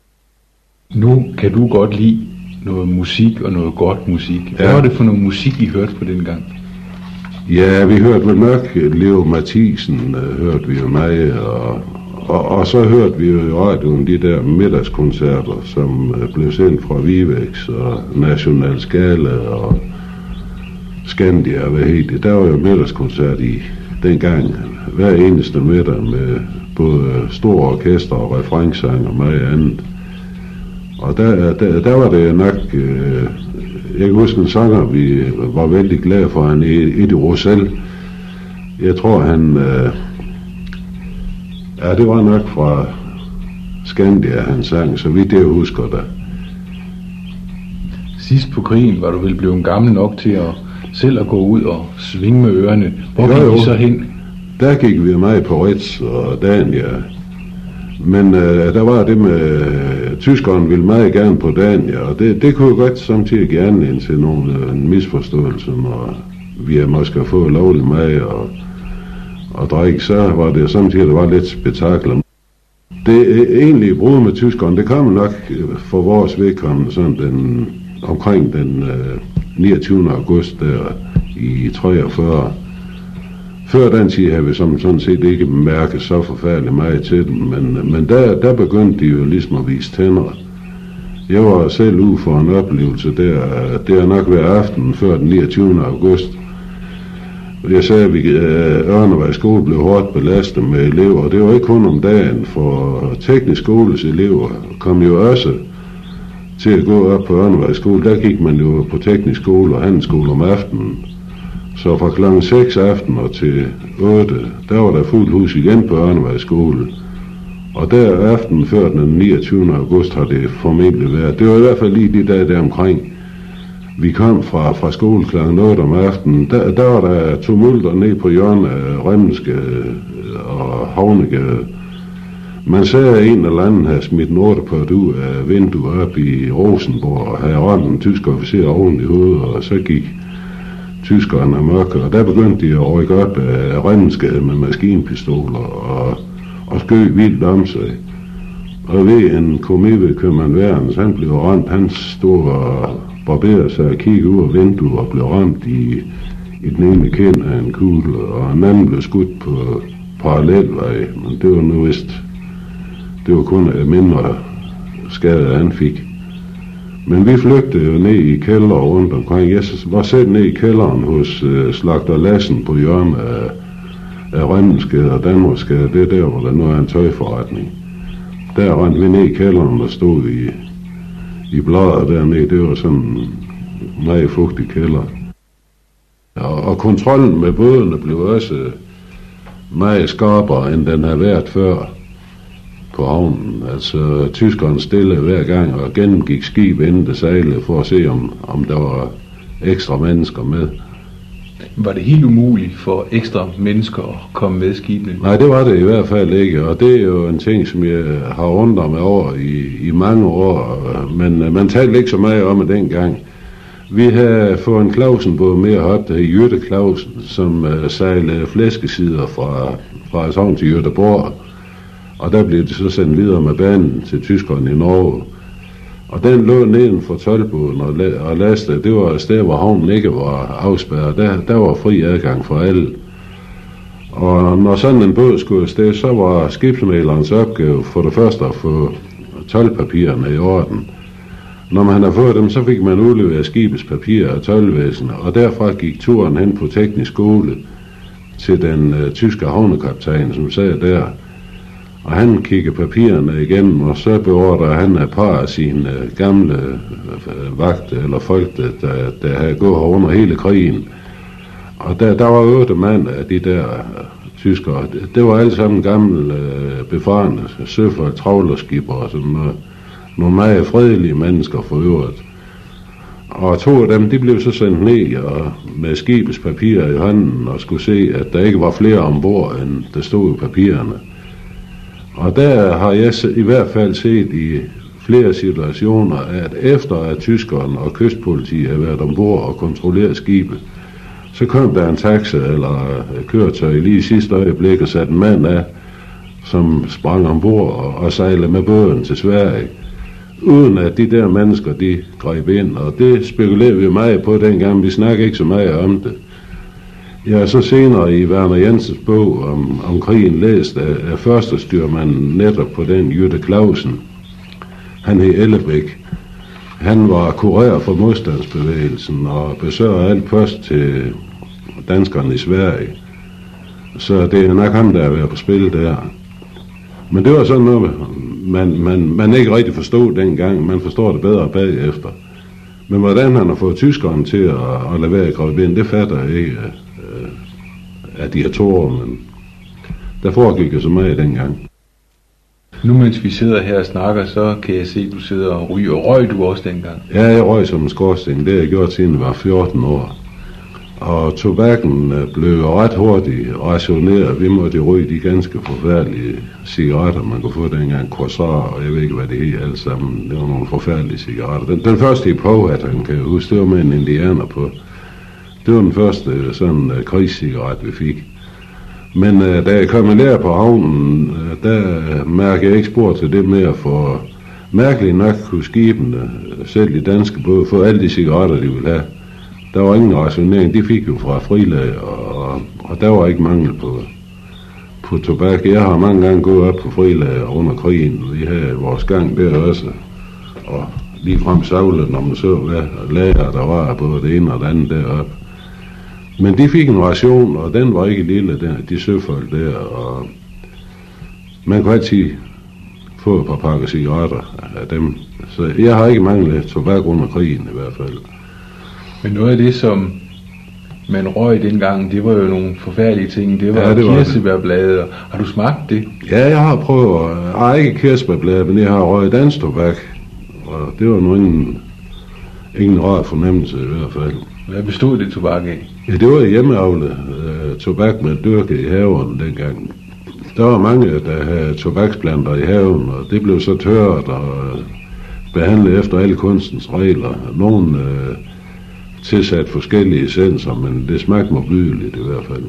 Nu kan du godt lide noget musik og noget godt musik. Hvad ja. var det for noget musik, I hørte på den gang? Ja, vi hørte vel nok Leo Mathisen, uh, hørte vi jo meget, og, og, og så hørte vi jo i radioen de der middagskoncerter, som uh, blev sendt fra Vivex og National Scala og Scandia, hvad hed det. Der var jo middagskoncert i dengang, hver eneste middag med både store orkester og refrængsang og meget andet. Og der, der, der var det nok, øh, jeg kan huske en sanger, vi var vældig glade for, han Eddie Rosell. Jeg tror han, øh, ja det var nok fra Scandia, han sang, så vidt jeg husker det. Sidst på krigen var du vel blevet gammel nok til at selv at gå ud og svinge med ørerne. Hvor gik I så hen? Der gik vi meget på Ritz og Dania. Men øh, der var det med, øh, tyskeren ville meget gerne på Dania, og det, det kunne jo godt samtidig gerne ind til nogle øh, misforståelser, når vi har måske fået lovligt mad og, og drikke, så var det samtidig, der var lidt spektakler. Det egentlige brud med tyskeren, det kom nok for vores vedkommende sådan den, omkring den øh, niogtyvende august der i treogfyrre. Før den tid havde vi som sådan set ikke mærket så forfærdeligt meget til dem, men, men der, der begyndte de jo ligesom at vise tænder. Jeg var selv ude for en oplevelse der, det har nok været aftenen før den niogtyvende august. Jeg sagde, at Ørnevej skole blev hårdt belastet med elever, og det var ikke kun om dagen, for teknisk skoles elever kom jo også til at gå op på Ørnevej skole. Der gik man jo på teknisk skole og handelsskole om aftenen. Så fra klokken seks aftener til otte, der var der fuldt hus igen på Ørnevej skole. Og der aften før den niogtyvende august har det formentlig været. Det var i hvert fald lige de dage der omkring. Vi kom fra, fra skole klokken otte om aftenen. Der, der var der tumulter ned på hjørnet af Remsgade og Havnegade. Man sagde, at en eller anden havde smidt en ortepot ud af vinduet op i Rosenborg og havde ramt en tysk officer oven i hovedet, og så gik tyskerne amok, og der begyndte de at rykke op af Remsgade med maskinpistoler og, og skød vildt om sig. Og ved en komi ved købmand Værens, han blev ramt, han stod og barberede sig og kiggede ud af vinduet og blev ramt i, i den ene kind af en kugle, og en anden blev skudt på parallelvej, men det var nu vist, det var kun et mindre skade, han fik. Men vi flygtede jo ned i kælder rundt omkring. Jeg var selv ned i kælderen hos uh, slagter Lassen på hjørnet af, af Remmelsgade og Danmarksgade. Det er der, hvor der nu er en tøjforretning. Der rendte vi ned i kælderen og stod i, i bladet dernede. Det var sådan en meget fugtig kælder. Og, og kontrollen med bådene blev også meget skarpere, end den havde været før på havnen. Altså tyskeren stille hver gang og gennemgik skib inden det sejlede for at se om, om der var ekstra mennesker med. Var det helt umuligt for ekstra mennesker at komme med skibene? Nej, det var det i hvert fald ikke, og det er jo en ting, som jeg har undret mig over i, i mange år, men man talte ikke så meget om det dengang. Vi havde fået en Clausen-båd mere op, der hed Jytte Clausen, som uh, sejlede flæskesider fra, fra Sogn til Jødeborg. Og der blev det så sendt videre med banen til tyskerne i Norge. Og den lå neden for toldbåden og, la- og lastede. Det var et sted, hvor havnen ikke var afspærret. Der, der var fri adgang for alle. Og når sådan en båd skulle afsted, så var skibsmæglerens opgave for det første at få toldpapirerne i orden. Når man havde fået dem, så fik man udleveret skibets papirer af toldvæsenet, og derfra gik turen hen på teknisk skole til den uh, tyske havnekaptajn, som sad der. Og han kiggede papirerne igennem, og så beordrede han et par af sine uh, gamle uh, vagter, eller folk, der, der havde gået her under hele krigen. Og der, der var otte mand af de der uh, tyskere. Det, det var alle sammen gamle, uh, befarne søfolk, travlerskipper og sådan noget. Nogle meget fredelige mennesker for øvrigt. Og to af dem, de blev så sendt ned og med skibets papirer i hånden og skulle se, at der ikke var flere ombord, end der stod i papirerne. Og der har jeg i hvert fald set i flere situationer, at efter at tyskerne og kystpolitiet havde været ombord og kontrolleret skibet, så kom der en taxa eller køretøj lige i sidste øjeblik og satte en mand af, som sprang ombord og, og sejlede med båden til Sverige, uden at de der mennesker, de greb ind. Og det spekulerede vi meget på dengang. Vi snakkede ikke så meget om det. Jeg har så senere i Werner Jensens bog om, om krigen læst af, af første styrmand netop på den Jytte Clausen. Han hed Ellebæk. Han var kurer for modstandsbevægelsen og besørger alt post til danskerne i Sverige. Så det er nok ham, der er ved på spil der. Men det var sådan noget, man, man, man ikke rigtig forstod dengang. Man forstår det bedre bagefter. Men hvordan han har fået tyskerne til at, at lade være i Grønland, det fatter jeg ikke øh, af de her to år, men der foregik jo så meget dengang. Nu mens vi sidder her og snakker, så kan jeg se, at du sidder og ryger. Røg du også dengang? Ja, jeg røg som en skorsten. Det har jeg gjort siden jeg var fjorten år. Og tobakken blev ret hurtigt rationeret. Vi måtte ryge de ganske forfærdelige cigaretter, man kunne få dengang. Croissant, og jeg ved ikke, hvad det hed alle sammen. Det var nogle forfærdelige cigaretter. Den, den første i Powhat, han kan huske, det var med en indianer på. Det var den første sådan uh, krigscigaret, vi fik. Men uh, da jeg kom lærer på havnen, uh, der mærkede jeg ikke spor til det mere, for mærkeligt nok kunne skibene, selv de danske både, få alle de cigaretter, de ville have. Der var ingen rationering, de fik jo fra frilag, og, og der var ikke mangel på, på tobak. Jeg har mange gange gået op på frilag under krigen, vi havde vores gang der også, og lige frem savlet, når man så, hvad lager der var både det ene og det andet deroppe. Men de fik en ration, og den var ikke lille, der, de søfolk der, og man kunne altid få et par pakker cigaretter af dem. Så jeg har ikke manglet tobak under krigen i hvert fald. Men noget af det, som man røg dengang, det var jo nogle forfærdelige ting. Det var, ja, var kirsebærblade. Har du smagt det? Ja, jeg har prøvet. Jeg har ikke kirsebærblade, men jeg har røget dansk tobak. Og det var nu ingen, ingen rar fornemmelse i hvert fald. Hvad bestod det tobak af? Ja, det var hjemmeavlet uh, tobak med dyrke i haven dengang. Der var mange, der havde tobaksplanter i haven, og det blev så tørret og behandlet efter alle kunstens regler. Nogle uh, tilsat forskellige essenser, men det smagte modbydeligt i hvert fald.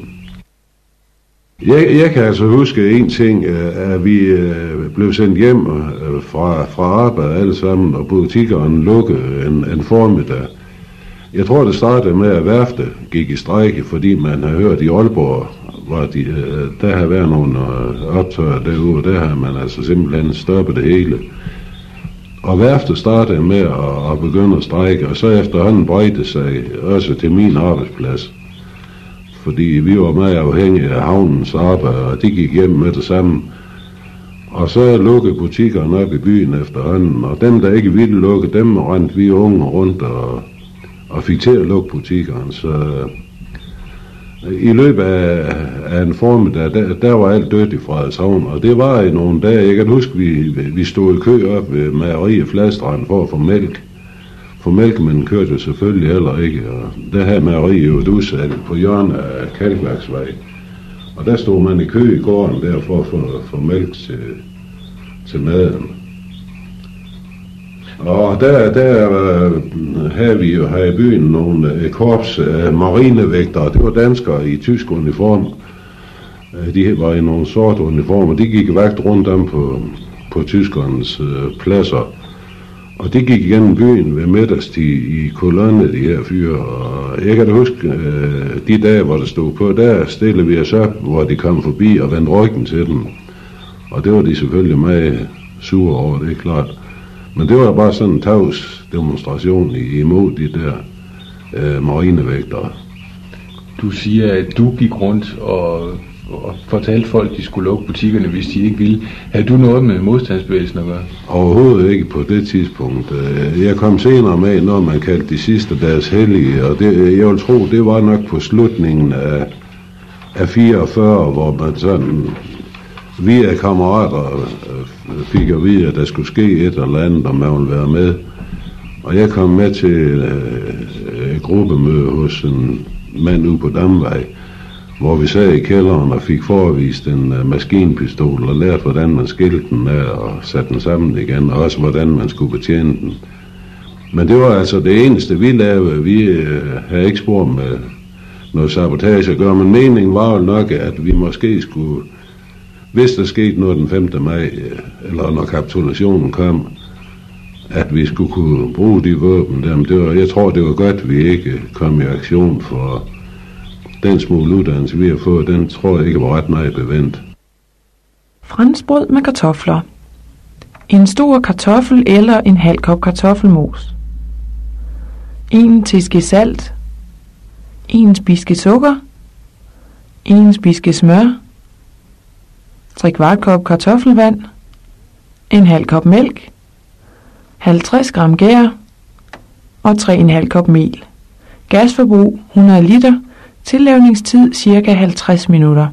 Jeg, jeg kan altså huske en ting, at vi øh, blev sendt hjem øh, fra, fra arbejde alle sammen, og butikkerne lukkede en, en formiddag. Jeg tror, det startede med, at værfte gik i strejke, fordi man havde hørt i Aalborg, hvor de, øh, der havde været nogle øh, optøjer derude, der havde man altså simpelthen stoppet det hele. Og værftet startede med at, at begynde at strejke, og så efterhånden bredte sig også til min arbejdsplads. Fordi vi var meget afhængige af havnens arbejde, og de gik hjem med det samme. Og så lukkede butikkerne op i byen efterhånden, og dem, der ikke ville lukke, dem rendte vi unge rundt og, og fik til at lukke butikkerne. Så i løbet af, af en formiddag, der, der var alt dødt i Frederikshavn, og det var i nogle dage. Jeg kan huske, vi, vi stod i kø op ved Mejeri og Fladstrand for at få mælk. For mælkemanden kørte jo selvfølgelig heller ikke, og der havde Mejeri jo et udsalg på hjørnet af Kalkværksvej. Og der stod man i kø i gården der for at få, få mælk til, til maden. Og der, der øh, havde vi jo her i byen nogle øh, korps af marinevægtere. Det var danskere i tysk uniform. Øh, de var i nogle sorte uniformer. De gik vagt rundt om på, på tyskernes øh, pladser. Og de gik igennem byen ved middagstid i kolonne, de her fyre. Og jeg kan da huske, øh, de dage, hvor det stod på, der stillede vi os op, hvor de kom forbi og vendte ryggen til dem. Og det var de selvfølgelig meget sure over, det er klart. Men det var bare sådan en tavs demonstration imod de der øh, marinevægtere. Du siger, at du gik rundt og, og fortalte folk, at de skulle lukke butikkerne, hvis de ikke ville. Havde du noget med modstandsbevægelsen at gøre? Overhovedet ikke på det tidspunkt. Jeg kom senere med, når man kaldte de sidste dages hellige, og det, jeg vil tro, det var nok på slutningen af, af fireogfyrre, hvor man sådan via kammerater fik at vide, at der skulle ske et eller andet, og man ville være med. Og jeg kom med til øh, et gruppemøde hos en mand ude på Damvej, hvor vi sad i kælderen og fik forevist en uh, maskinpistol og lærte, hvordan man skilte den af og satte den sammen igen, og også hvordan man skulle betjene den. Men det var altså det eneste, vi lavede. Vi uh, havde ikke spor med noget sabotage at gøre, men meningen var jo nok, at vi måske skulle, hvis der skete noget den femte maj, eller når kapitulationen kom, at vi skulle kunne bruge de våben der. Det var, jeg tror, det var godt, at vi ikke kom i aktion, for den smule uddannelse, vi har fået, den tror jeg ikke var ret meget bevendt. Franskbrød med kartofler. En stor kartoffel eller en halv kop kartoffelmos. En teske salt. En spiske sukker. En spiske smør. tre kvart kop kartoffelvand. En halv kop mælk. halvtreds gram gær. Og tre komma fem kop mel. Gasforbrug hundrede liter. Tillavningstid cirka halvtreds minutter.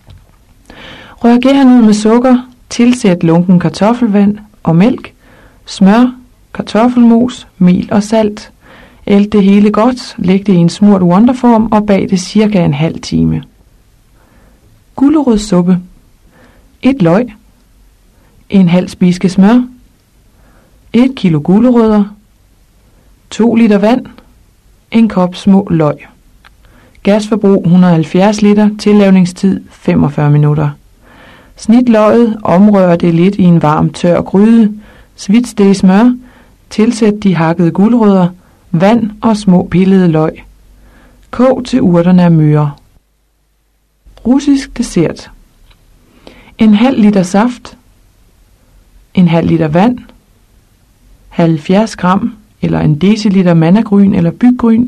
Rør gæren ud med sukker, tilsæt lunken kartoffelvand og mælk, smør, kartoffelmos, mel og salt. Ælt det hele godt, læg det i en smurt wonderform og bag det cirka en halv time. Gulerodssuppe. Et løg, en halv spiske smør, et kilo gulerødder, to liter vand, en kop små løg. Gasforbrug hundrede og halvfjerds liter, tillavningstid femogfyrre minutter. Snit løget, omrør det lidt i en varm tør gryde, svits det i smør, tilsæt de hakkede gulerødder, vand og små pillede løg. Kog til urterne er møre. Russisk dessert. En halv liter saft, en halv liter vand, halvfjerds gram eller en deciliter mannagryn eller byggryn.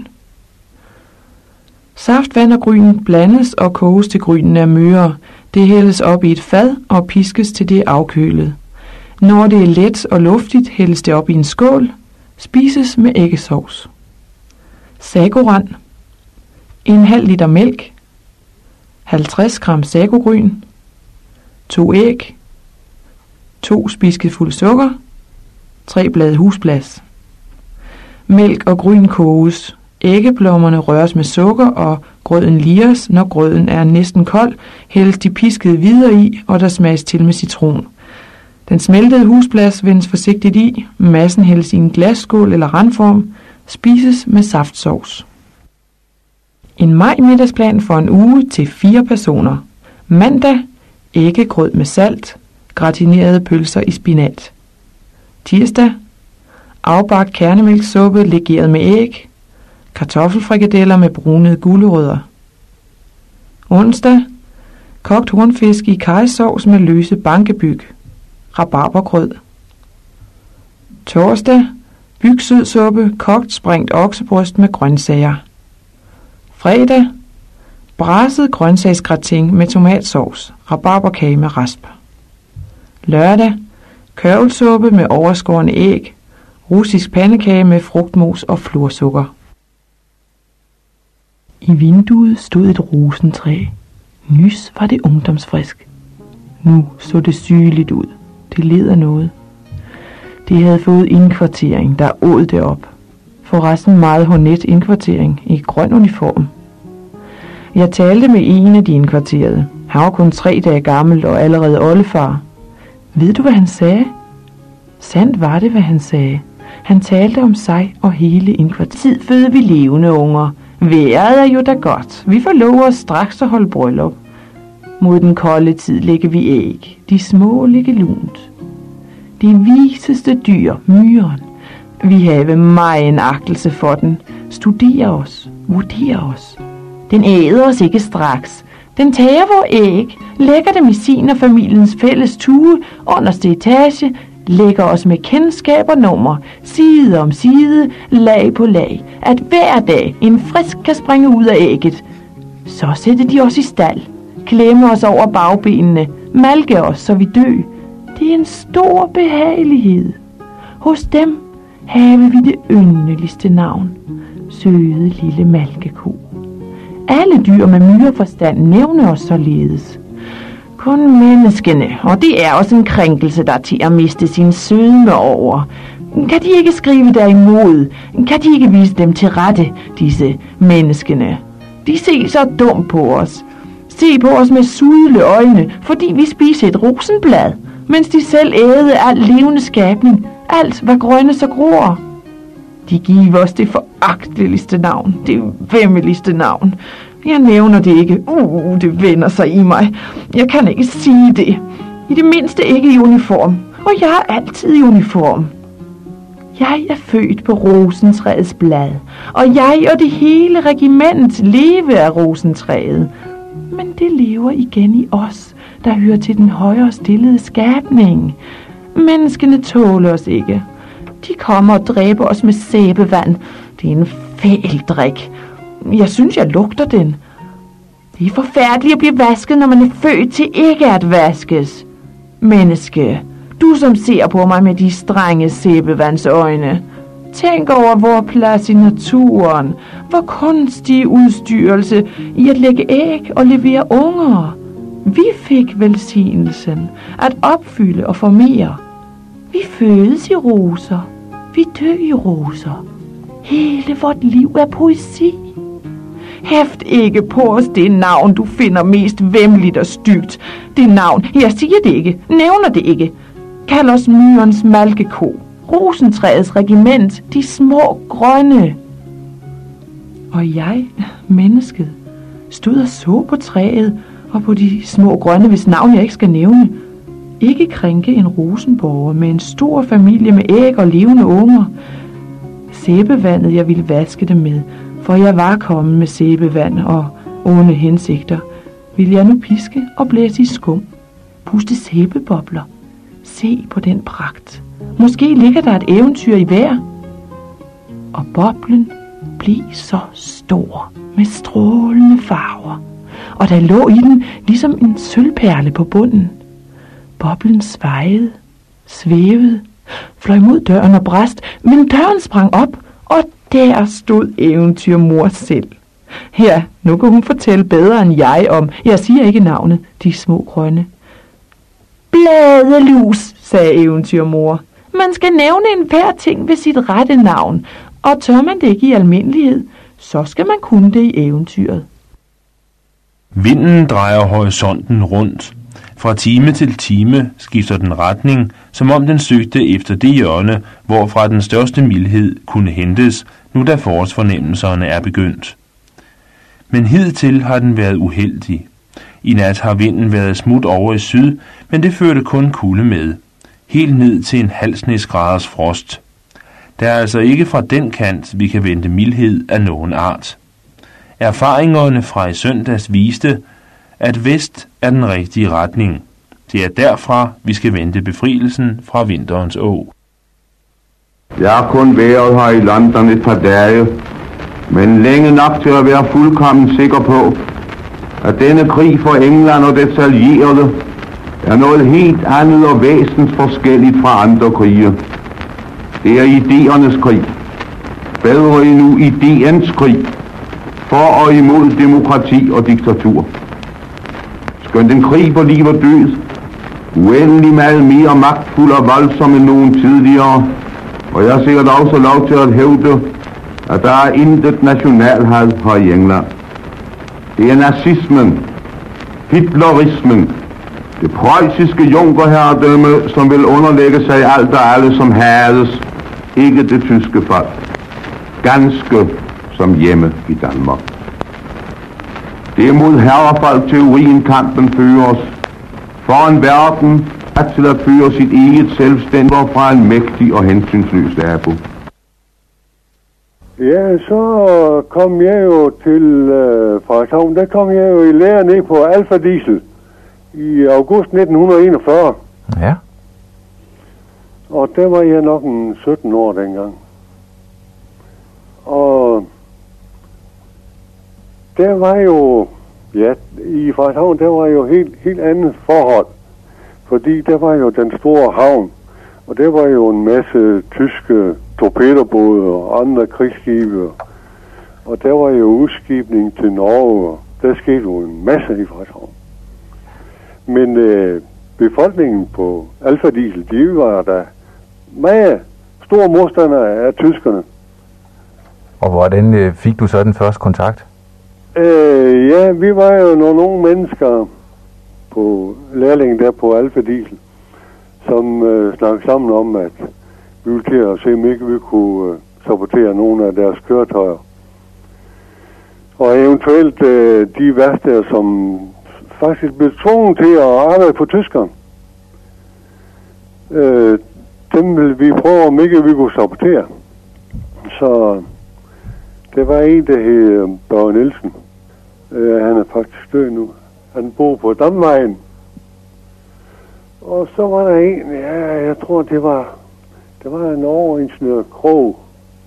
Saft, vand og gryn blandes og koges til grynen er møre. Det hældes op i et fad og piskes til det er afkølet. Når det er let og luftigt, hældes det op i en skål. Spises med æggesovs. Sagorand. En halv liter mælk. halvtreds gram sagogryn. To æg. To spiskefulde sukker. Tre blade husblas. Mælk og gryn koges. Æggeblommerne røres med sukker og grøden lires. Når grøden er næsten kold, hældes de piskede videre i, og der smages til med citron. Den smeltede husblas vendes forsigtigt i. Massen hældes i en glasskål eller randform. Spises med saftsovs. En maj-middagsplan for en uge til fire personer. Mandag: æggegrød med salt, gratinerede pølser i spinat. Tirsdag: afbagt kernemælkssuppe legeret med æg, kartoffelfrikadeller med brunede gulerødder. Onsdag: kogt hornfisk i karrysovs med løse bankebyg, rabarbergrød. Torsdag: bygsødsuppe, kogt sprængt oksebryst med grøntsager. Fredag: braset grøntsagsgratin med tomatsovs, rabarberkage med rasp. Lørdag: kørvelsuppe med overskårne æg, russisk pandekage med frugtmos og florsukker. I vinduet stod et rosentræ. Nys var det ungdomsfrisk. Nu så det sygeligt ud. Det led af noget. Det havde fået indkvartering, der åd det op. Forresten meget hornet indkvartering i grøn uniform. Jeg talte med en af de indkvarterede. Han var kun tre dage gammel og allerede oldefar. Ved du, hvad han sagde? Sandt var det, hvad han sagde. Han talte om sig og hele inkvarteret. Tid føde vi levende unger. Vejret er jo da godt. Vi forlover os straks at holde bryllup. Mod den kolde tid lægger vi æg. De små ligger lunt. Det viseste dyr, myren. Vi have megen agtelse for den. Studerer os. Vurderer os. Den æder os ikke straks. Den tager vor æg, lægger dem i sin og familiens fælles tue, underste etage, lægger os med kendskab og nummer, side om side, lag på lag, at hver dag en frisk kan springe ud af ægget. Så sætter de os i stald, klemmer os over bagbenene, malker os, så vi dør. Det er en stor behagelighed. Hos dem have vi det yndeligste navn, søde lille malkeko. Alle dyr med myreforstand nævner os således. Kun menneskene, og det er også en krænkelse, der er til at miste sin sødme over. Kan de ikke skrive derimod? Kan de ikke vise dem til rette, disse menneskene? De ser så dumt på os. Se på os med sudle øjne, fordi vi spiser et rosenblad, mens de selv æde al levende skabning, alt hvad grønne så gror. De giver os det foragteligste navn, det væmmeligste navn. Jeg nævner det ikke. Uh, det vender sig i mig. Jeg kan ikke sige det. I det mindste ikke i uniform. Og jeg er altid i uniform. Jeg er født på rosentræets blad. Og jeg og det hele regiment leve af rosentræet. Men det lever igen i os, der hører til den højere stillede skabning. Menneskene tåler os ikke. De kommer og dræber os med sæbevand. Det er en fæl drik. Jeg synes, jeg lugter den. Det er forfærdeligt at blive vasket, når man er født til ikke at vaskes. Menneske, du som ser på mig med de strenge sæbevandsøjne. Tænk over vor plads i naturen. Hvor kunstig udstyrelse i at lægge æg og levere unger. Vi fik velsignelsen at opfylde og formere. Vi fødes i roser. Vi dør i roser. Hele vort liv er poesi. Hæft ikke på os det navn, du finder mest væmmeligt og stygt. Det navn, jeg siger det ikke, nævner det ikke. Kald os myrens malkeko, rosentræets regiment, de små grønne. Og jeg, mennesket, stod og så på træet og på de små grønne, hvis navn jeg ikke skal nævne. Ikke krænke en rosenborger med en stor familie med æg og levende unger. Sæbevandet jeg ville vaske det med, for jeg var kommet med sæbevand og onde hensigter, ville jeg nu piske og blæse i skum, puste sæbebobler. Se på den pragt. Måske ligger der et eventyr i hver. Og boblen blev så stor med strålende farver, og der lå i den ligesom en sølvperle på bunden. Boblen svajede, svævede, fløj mod døren og brast, men døren sprang op, og der stod eventyrmor selv. Ja, nu kan hun fortælle bedre end jeg om, jeg siger ikke navnet, de små grønne. Bladelus, sagde eventyrmor. Man skal nævne enhver ting ved sit rette navn, og tør man det ikke i almindelighed, så skal man kunne det i eventyret. Vinden drejer horisonten rundt. Fra time til time skifter den retning, som om den søgte efter det hjørne, hvorfra den største mildhed kunne hentes, nu da forårsfornemmelserne er begyndt. Men hidtil har den været uheldig. I nat har vinden været smut over i syd, men det førte kun kulde med. Helt ned til en halv snesgraders frost. Der er altså ikke fra den kant, vi kan vente mildhed af nogen art. Erfaringerne fra i søndags viste, at vest er den rigtige retning. Det er derfra, vi skal vente befrielsen fra vinterens å. Jeg har kun været her i London et par dage, men længe nok til at være fuldkommen sikker på, at denne krig for England og dets allierede er noget helt andet og væsensforskelligt fra andre krige. Det er idéernes krig. Bedre endnu idéens krig. For og imod demokrati og diktatur. Skønt en krig på liv og død, uendelig meget mere magtfuld og voldsom end nogen tidligere, og jeg har sikkert også lov til at hævde, at der er intet nationalhad her i England. Det er nazismen, hitlerismen, det preussiske junkerherredømme, som vil underlægge sig alt og alle, som hades, ikke det tyske folk, ganske som hjemme i Danmark. Det er mod herrefolk teorien kampen føres, for en verden er til at føre sit eget selvstændighed fra en mægtig og hensynsløs nabo. Ja, så kom jeg jo til øh, Frederikshavn. Der kom jeg jo i lære ned på Alfa Diesel i august nitten enogfyrre. Ja. Og der var jeg nok en sytten år dengang. Og der var jo, ja, i Frederikshavn, der var jo helt, helt andet forhold. Fordi der var jo den store havn, og der var jo en masse tyske torpederbåde og andre krigsskibe. Og der var jo udskibning til Norge, og der skete jo en masse i Frederikshavn. Men øh, befolkningen på Alfa Diesel, de var der meget store modstandere af tyskerne. Og hvordan øh, fik du så den første kontakt? Øh, ja, vi var jo nogle unge mennesker på lærlingen der på Alfa Diesel, som øh, snakkede sammen om, at vi ville til at se, om ikke vi kunne øh, sabotere nogle af deres køretøjer. Og eventuelt øh, de værste, som faktisk blev tvunget til at arbejde på tyskerne. Øh, dem ville vi prøve, om ikke vi kunne sabotere. Så det var en, der hed Børge Nielsen. Øh, han er faktisk død nu. Han bor på Damvejen. Og så var der en, ja, jeg tror det var, det var en overingeniør Krog.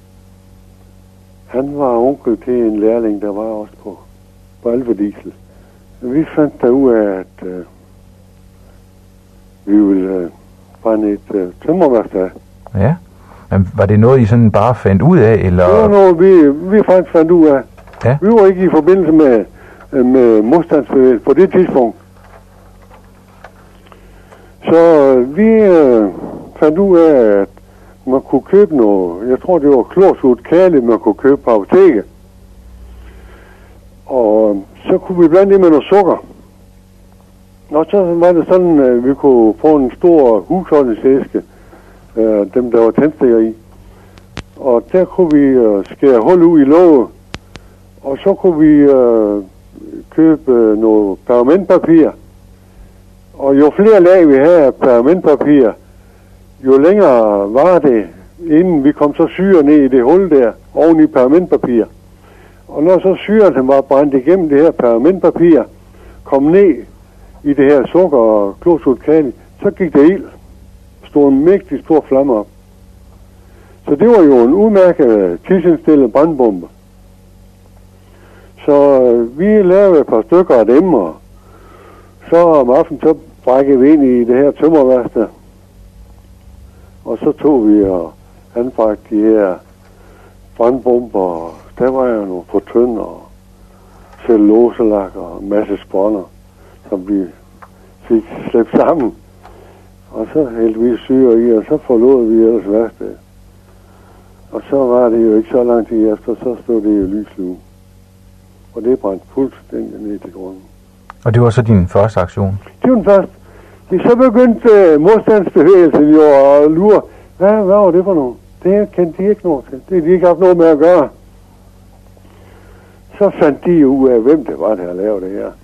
Han var onkel til en lærling, der var også på, på Alfa Diesel. Vi fandt der ud af, at øh, vi ville øh, brænde et øh, tømmerværft af. Ja, men var det noget, I sådan bare fandt ud af, eller? Det var noget, vi, vi faktisk fandt ud af. Ja. Vi var ikke i forbindelse med, med modstandsbevægelsen på det tidspunkt. Så øh, vi øh, fandt ud af, at man kunne købe noget, jeg tror det var klorsut kærligt, man kunne købe på apoteket. Og så kunne vi blande det med noget sukker. Og så var det sådan, at vi kunne få en stor husholdningsæske, øh, dem der var tændstikker i. Og der kunne vi øh, skære hul ud i låget. Og så kunne vi øh, købe øh, noget pergamentpapir. Og jo flere lag vi havde af pergamentpapir, jo længere var det, inden vi kom så syre ned i det hul der, oven i pergamentpapir. Og når så syren var brændt igennem det her pergamentpapir, kom ned i det her sukker og klorsut kali, så gik der ild. Stod en mægtig stor flamme op. Så det var jo en udmærket tidsindstillet brandbombe. Så øh, vi lavede et par stykker af dem, og så om aftenen så brækkede vi ind i det her tømmerværksted. Og så tog vi og anbragte de her brandbomber, og der var jo nogle fortynder og celluloselak og en masse spånder, som vi fik slæbt sammen. Og så hældte vi syre i, og så forlod vi ellers værkstedet. Og så var det jo ikke så lang tid efter, så stod det jo lyslue. Og det brændte fuldstændig ned til grunden. Og det var så din første aktion? Det var den første. Vi så begyndte uh, modstandsbevægelsen jo at lure, hvad, hvad var det for noget? Det her kendte de ikke noget til. Det har de ikke haft noget med at gøre. Så fandt de ud af, hvem det var, der havde lavet det her.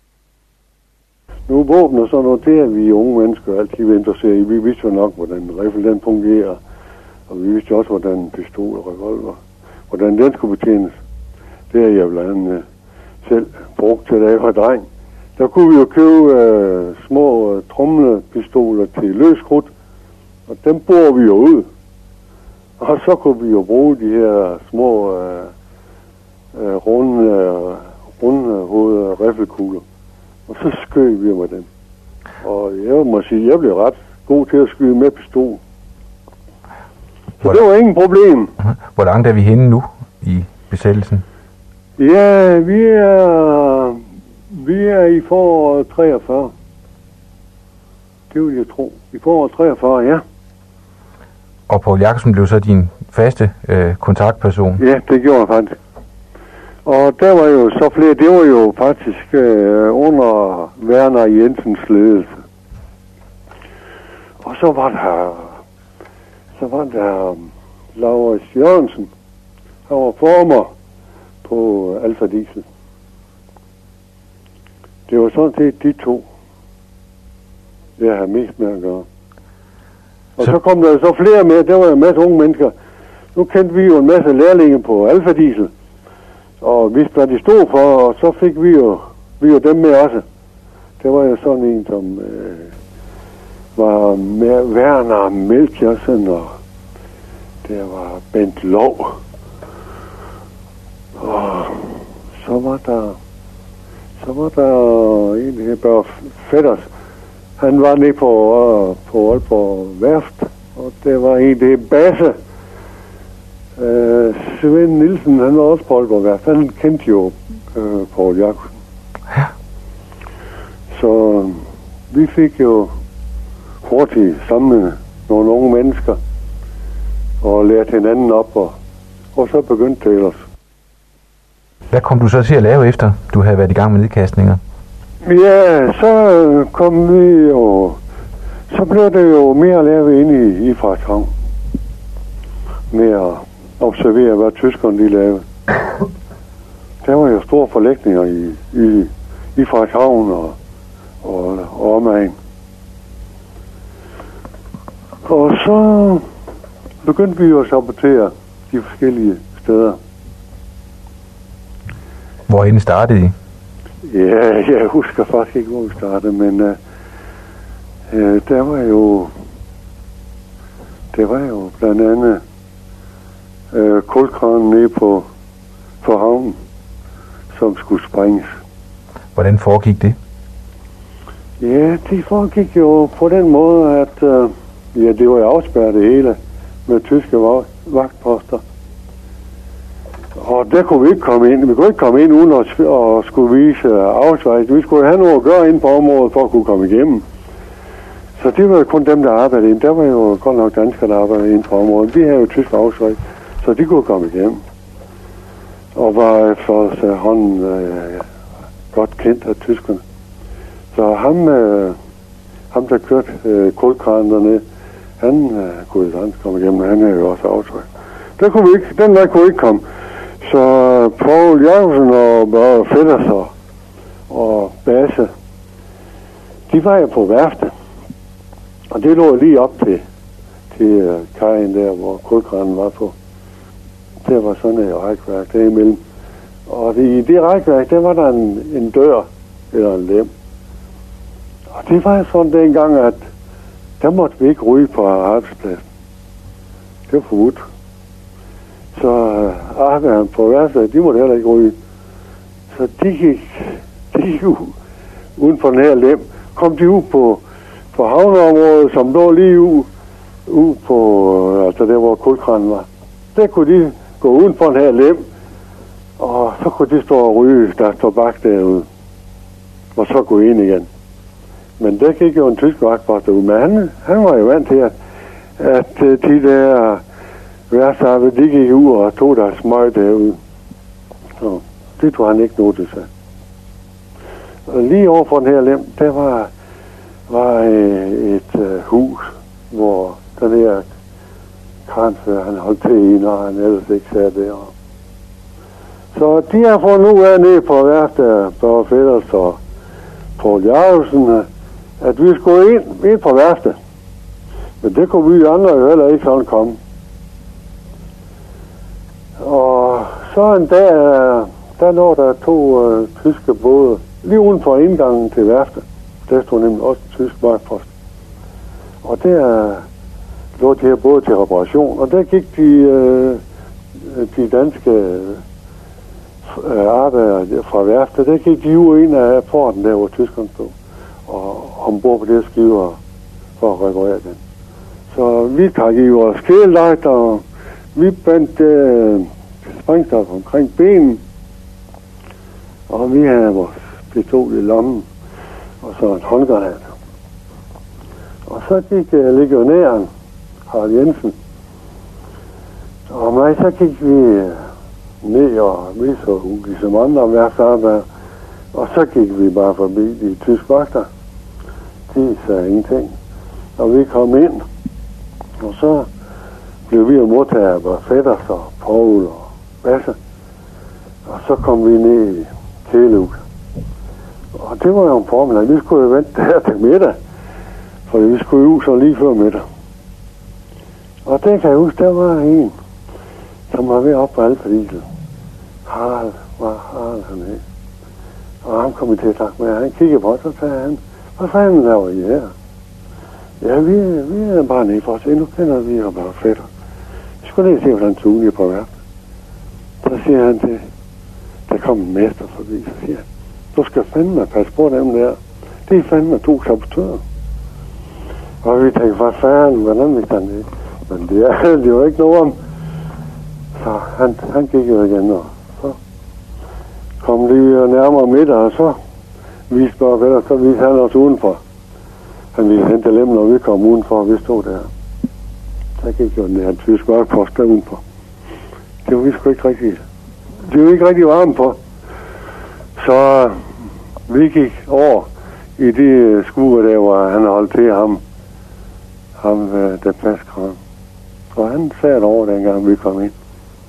Nu våben og sådan noget, det er vi unge mennesker altid var interesseret i. Vi vidste jo nok, hvordan en riffel den fungerer. Og vi vidste også, hvordan en pistol og revolver, hvordan den skulle betjenes. Det har jeg blandt andet uh, selv brugt til, da jeg var dreng. Der kunne vi jo købe uh, små uh, tromlepistoler til løskrudt, og dem borer vi jo ud. Og så kunne vi jo bruge de her små uh, uh, runde, uh, runde hoved riffelkugler. Og så skød vi med dem. Og jeg må sige, jeg blev ret god til at skyde med pistol. Så Hvor... det var ingen problem. Hvor langt er vi henne nu i besættelsen? Ja, vi er, vi er i foråret treogfyrre. Det vil jeg tro. I foråret treogfyrre, ja. Og Poul Jakobsen blev så din faste øh, kontaktperson? Ja, det gjorde jeg faktisk. Og der var jo så flere, det var jo faktisk øh, under Werner Jensens ledelse. Og så var der, så var der Laurits Jørgensen. Han var former på Alfa Diesel. Det var sådan set de to, jeg havde mest med at gøre. Og så, så kom der så flere med, der var en masse unge mennesker. Nu kendte vi jo en masse lærlinge på Alfa Diesel, og vidste, hvad de stod for, og så fik vi jo, vi jo dem med også. Det var jo sådan en, som øh, var med Werner Melchiorsen, og der var Bent Lov. Og så var der, så var der en, der hedder Fetters. Han var nede på, uh, på Aalborg Værft, og der var en, der hed Basse. Uh, Svend Nielsen, han var også på Aalborg Værft. Han kendte jo uh, Poul Jacobsen. Ja. Så vi fik jo hurtigt sammen nogle unge mennesker og lærte hinanden op, og, og så begyndte det ellers. Hvad kom du så til at lave efter, du havde været i gang med nedkastninger? Ja, så kom vi jo... Så blev det jo mere at lave inde i, i Frederikshavn. Med at observere, hvad tyskerne de lavede. Der var jo store forlægninger i, i, i Frederikshavn og, og, og omegn. Og så begyndte vi jo at sabotere de forskellige steder. Hvorhenne startede I? Ja, jeg husker faktisk ikke, hvor vi startede, men uh, uh, der var jo, der var jo blandt andet uh, kulkranen nede på, på havnen, som skulle sprænges. Hvordan foregik det? Ja, det foregik jo på den måde, at uh, ja, det var jo afspærret det hele med tyske vagtposter. Og der kunne vi ikke komme ind. Vi kunne ikke komme ind uden at og skulle vise afsvejs. Vi skulle have noget at gøre ind på området for at kunne komme igennem. Så det var jo kun dem, der arbejdede ind. Der var jo godt nok danskere, der arbejdede ind på området. Vi havde jo tysk afsvejs, så de kunne komme igennem. Og var for hånden øh, godt kendt af tyskerne. Så ham, øh, ham der kørte øh, kulkranen dernede, han øh, kunne jo dansk komme igennem, han havde jo også afsvejs. Der kunne vi ikke, den der kunne ikke komme. Så Poul Jacobsen og Børge Fetters og, og Basse, de var jo på værftet. Og det lå lige op til, til uh, kajen der, hvor kulkranen var på. Der var sådan et rækværk derimellem. Og det, i det rækværk, der var der en, en dør, eller en lem. Og det var sådan dengang, at der måtte vi ikke ryge på arbejdspladsen. Det var forbudt. Så uh, arbejderne på værftet, de måtte heller ikke ryge. Så de gik, de gik ud, uden for den her lem. Kom de ud på, på havneområdet, som lå lige ud, ud på, altså der hvor kulkranen var. Der kunne de gå uden for den her lem, og så kunne de stå og ryge, der stod bak derude. Og så gå ind igen. Men der gik jo en tysk vagtpost derude, men han, han var jo vant til, at, at de der værtsarbe, de gik ud og tog deres smøg derude. Så det tog han ikke notis af. Og lige over for den her lem, der var, var et uh, hus, hvor den her kranfører, han holdt til i, når han ellers ikke sagde det. Så de har fundet ud af nede på værftet, Børge Fetters og Poul Jacobsen, at vi skulle ind, ind på værftet. Men det kunne vi andre jo heller ikke sådan komme. Og så en dag, der lå der to øh, tyske både lige uden for indgangen til værftet. Der stod nemlig også en tysk vagtpost. Og der øh, lå de her både til reparation, og der gik de, øh, de danske øh, arbejdere fra værftet, der gik de ud ind af porten der, hvor tyskerne stod, og ombord på det skiver for at reparere den. Så vi trak i vores skældejt, og vi bandt øh, sprængstof omkring benen, og vi havde vores pistol i lommen, og så en håndgranat. Og så gik uh, legionæren, Harald Jensen, og mig, så gik vi uh, ned, og vi så ligesom andre værftsarbejdere, og så gik vi bare forbi de tyske vagter. De sagde ingenting. Og vi kom ind, og så blev vi jo modtaget af vores fætter, så Poul og Basse. Og så kom vi ned i Kælehus. Og det var jo en formel, vi skulle jo vente der til middag. For vi skulle jo så lige før middag. Og det kan jeg huske, der var en, som var ved op på Alfa Diesel. Harald var Harald han hed. Og han kom til at snakke med, han kiggede på os, og sagde han, hvad fanden laver I her? Ja, vi, vi er bare nede for os, nu kender vi jo bare fætter. Vi skulle lige se, hvordan tugen er på verden. Så siger han til, der kom en mester forbi, så siger han, du skal fandme passe på dem der. Det er fandme to sabotører. Og vi tænkte, hvad fanden, hvordan vi kan det? Men det er det jo ikke noget om. Så han, han gik jo igen, og så kom lige nærmere middag, og så viste bare vel, og så viste han os udenfor. Han ville hente lem, når vi kom udenfor, og vi stod der. Så gik jo den her tysk mørkpost der udenfor. Det var vi sgu ikke rigtig, det var ikke rigtig varme på. Så vi gik over i de skure der, hvor han holdt til ham, ham der pladskram. Og han sad over dengang vi kom ind.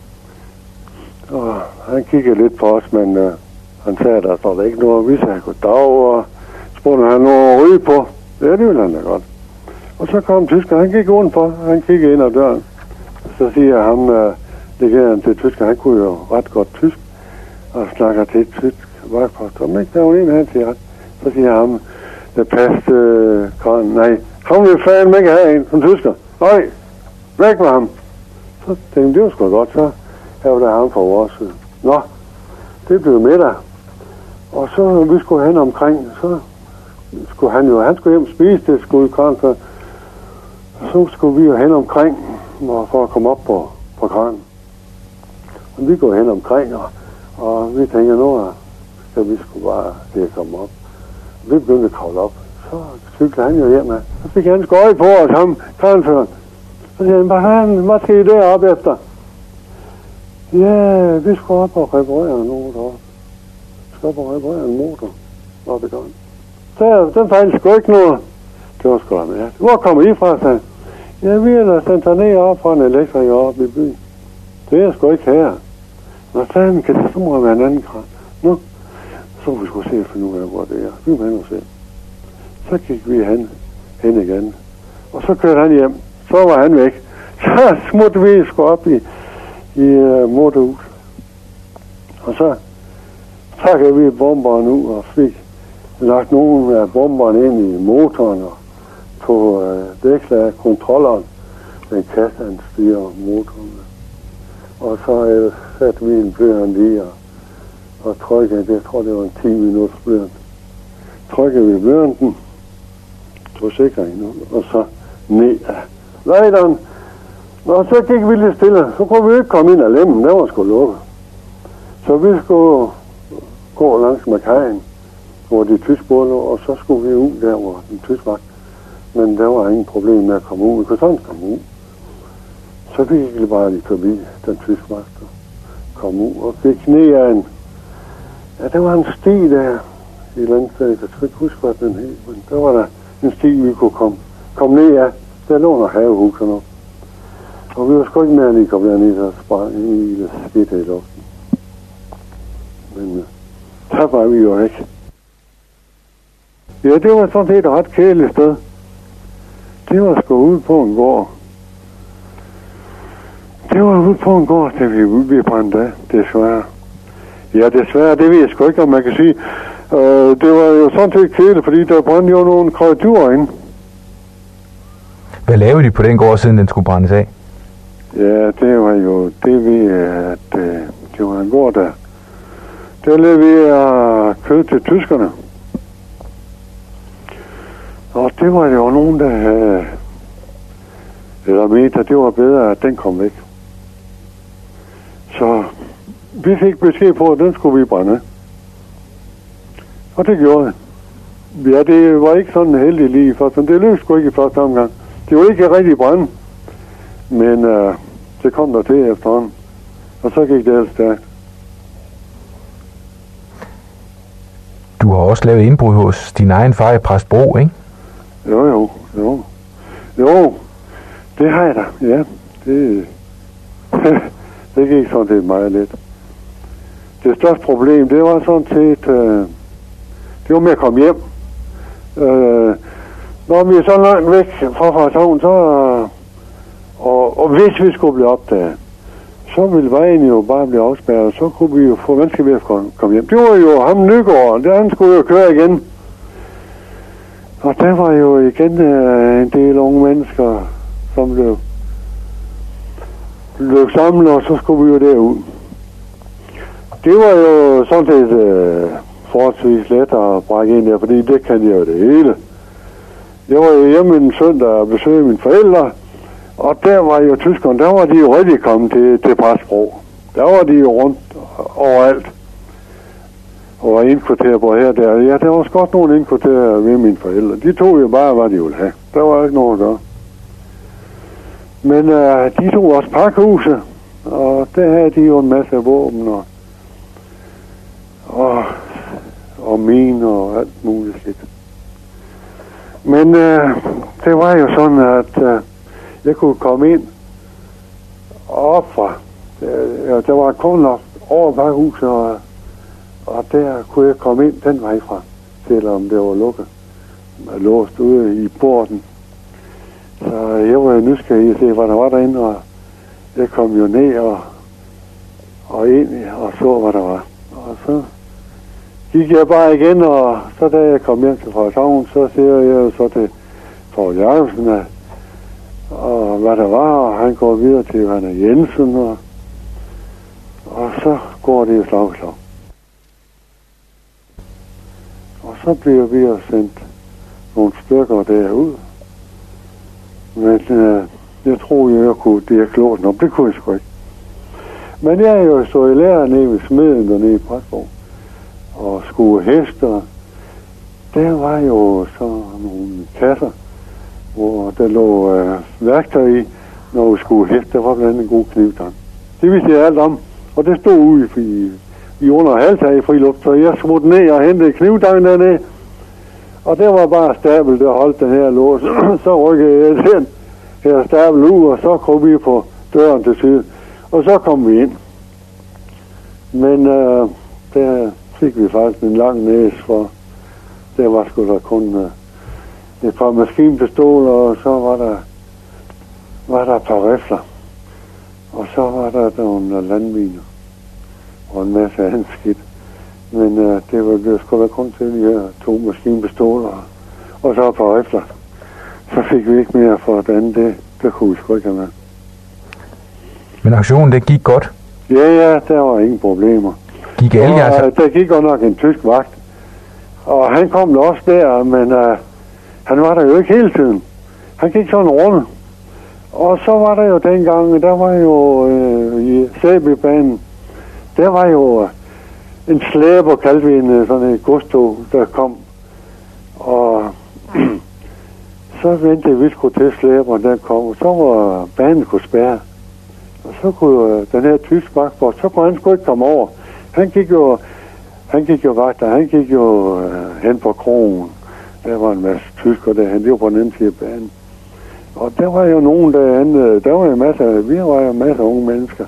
Og han kiggede lidt på os, men uh, han sagde, der står der ikke noget. Vi sagde goddag, og spurgte han noget at ryge på. Ja, det ville han da godt. Og så kom tysker, han gik udenfor, han kiggede ind ad døren. Så siger ham, uh, det gav han til tysker, han kunne jo ret godt tysk, og snakker til tysk vagtpost. Om ikke der var en, han siger ret. Så siger ham, der passede øh, kran, nej, ham vil fanden ikke have en som tysker. Nej, væk med ham. Så tænkte jeg, det var sgu godt, så her var der ham fra vores side. Nå, det blev middag. Og så vi skulle hen omkring, så skulle han jo, han skulle hjem spise det, skulle kran, så, så skulle vi jo hen omkring, for at komme op på, på kranen. Og vi går hen omkring, og, og vi tænker, nu skal vi skulle bare det komme op. Og vi begyndte at kravle op. Så cyklede han jo hjem af. Så fik han skøje på os, ham, kranføren. Så siger han, hvad han, hvad skal I deroppe efter? Ja, vi skal op og reparere noget deroppe. Vi skal op og reparere en motor oppe i døren. Så den fejl sgu ikke noget. Det var sgu da med. Hvor kommer I fra, sagde? Ja, vi er da sendt ned op fra en elektriker oppe i byen. Det er sgu ikke her. Nå, fanden, kan det så må være en anden kran? Nå, så vi skulle se og finde ud af, hvor det er. Vi må hen og se. Så gik vi hen, hen igen. Og så kørte han hjem. Så var han væk. Så smutte vi sgu op i, i uh, motorhus. Og så takkede vi bomberen ud og fik lagt nogle af bomberne ind i motoren og på uh, dækslag kontrolleren. Den kasse, han styrer motoren. Og så uh, satte vi en blyant i og, og trykkede, jeg tror det var en ti minutters blyant. Trykkede vi blyanten, tog sikringen ud, og så ned af lejderen. Og så gik vi lidt stille, så kunne vi ikke komme ind af lemmen, der var sgu lukket. Så vi skulle gå langs med kajen, hvor de tyske båd lå, og så skulle vi ud der, hvor den tyske vagt. Men der var ingen problem med at komme ud, vi kunne sådan komme ud. Så vi gik bare lige forbi den tyske vagt og kom ud og gik ned af en, ja, der var en sti der i et eller andet sted, jeg kan ikke huske, hvad den hed, men der var der en sti, vi kunne komme, komme ned af. Der lå noget havehus og noget. Og vi var sgu ikke mere lige komme dernede og sprang i det skidte i luften. Men uh, der var vi jo ikke. Ja, det var sådan set et ret kedeligt sted. Det var sgu ude på en gård. Det var ude på en gård, til vi, vi brændte af, desværre. Ja, desværre, det ved jeg sgu ikke, om man kan sige. Uh, det var jo sådan set kedeligt, fordi der brændte jo nogle kreaturer inde. Hvad lavede de på den gård, siden den skulle brændes af? Ja, det var jo det ved, at øh, det var en gård, der, der leverede kød til tyskerne. Og det var jo nogen, der havde, eller mente, at det var bedre, at den kom væk. Så vi fik besked på, at den skulle vi brænde. Og det gjorde det. Ja, det var ikke sådan heldigt lige først, men det lykkedes sgu ikke i første omgang. Det var ikke rigtig brænde, men øh, det kom der til efterhånden. Og så gik det ellers stærkt. Du har også lavet indbrud hos din egen far i Præstbro, ikke? Jo, jo, jo. Jo, det har jeg da, ja. det, det gik sådan set meget let. Det største problem, det var sådan set, øh, det var med at komme hjem. Øh, når vi er så langt væk fra Frederikshavn, så, og, og hvis vi skulle blive opdaget, så ville vejen jo bare blive afspærret, så kunne vi jo få vanskeligt ved at komme hjem. Det var jo ham Nygaard, der han skulle jo køre igen. Og der var jo igen uh, en del unge mennesker, som blev, blev samlet, og så skulle vi jo derud. Det var jo sådan set uh, forholdsvis let at brække ind der, fordi det kan jeg jo det hele. Jeg var jo hjemme en søndag og besøgte mine forældre, og der var jo tyskerne, der var de jo rigtig kommet til, til Præstbro. Der var de jo rundt overalt. Og var indkvarteret på her der. Ja, der var også godt nogen indkvarteret ved mine forældre. De tog jo bare, hvad de ville have. Der var ikke noget at gøre. Men uh, de tog også pakhuse, og der havde de jo en masse våben og, og, og miner og alt muligt skidt. Men uh, det var jo sådan, at uh, jeg kunne komme ind op fra. Ja, der var kun nok over pakhuset, og, og der kunne jeg komme ind den vej fra, selvom det var lukket. Jeg låst ude i porten. Så jeg var jo nysgerrig at se, hvad der var derinde, og jeg kom jo ned og, og ind og så, hvad der var. Og så gik jeg bare igen, og så da jeg kom hjem til Frederikshavn, så siger jeg jo så til Poul Jacobsen, og hvad der var, og han går videre til Johanna Jensen, og, og så går det i slag i slag. Og så bliver vi jo sendt nogle stykker derud. Men øh, jeg troede jo, jeg kunne det er klogt nok. Det kunne jeg sgu ikke. Men jeg er jo så i lærer nede ved smeden dernede i Præstbro og skue hester. Der var jo så nogle kasser, hvor der lå øh, værktøj i, når vi skulle heste. Der var blandt andet en god knivtang. Det vidste jeg alt om, og det stod ude i, i under halvtag i friluft, så jeg smutte ned og hentede knivtangen dernede. Og der var bare stabel, der holdt den her lås. Så rykkede jeg den her stabel ud, og så kom vi på døren til siden. Og så kom vi ind. Men øh, der fik vi faktisk en lang næse, for der var sgu da kun øh, et par maskinpistoler, og så var der, var der et par rifler. Og så var der nogle landminer og en masse andet skidt. Men øh, det var det skulle da kun til de her to maskinpistoler og så et par rifler. Så fik vi ikke mere for den andet. Det, det kunne vi sgu ikke have med. Men aktionen, det gik godt? Ja, ja, der var ingen problemer. Gik alle og, øh, der gik godt nok en tysk vagt. Og han kom da også der, men øh, han var der jo ikke hele tiden. Han gik sådan rundt. Og så var der jo dengang, der var jo øh, i Sæbybanen, der var jo øh, en slæber, kaldte vi en sådan et godstog, der kom. Og så ventede vi skulle til slæberen, der kom, og så var banen kunne spærre. Og så kunne øh, den her tysk vagtbord, så kunne han sgu ikke komme over. Han gik jo, han gik jo vagter, han gik jo øh, hen på krogen. Der var en masse tysker derhen, det var på den anden side af banen. Og der var jo nogen derhen, der var jo masser, vi var jo masser af unge mennesker.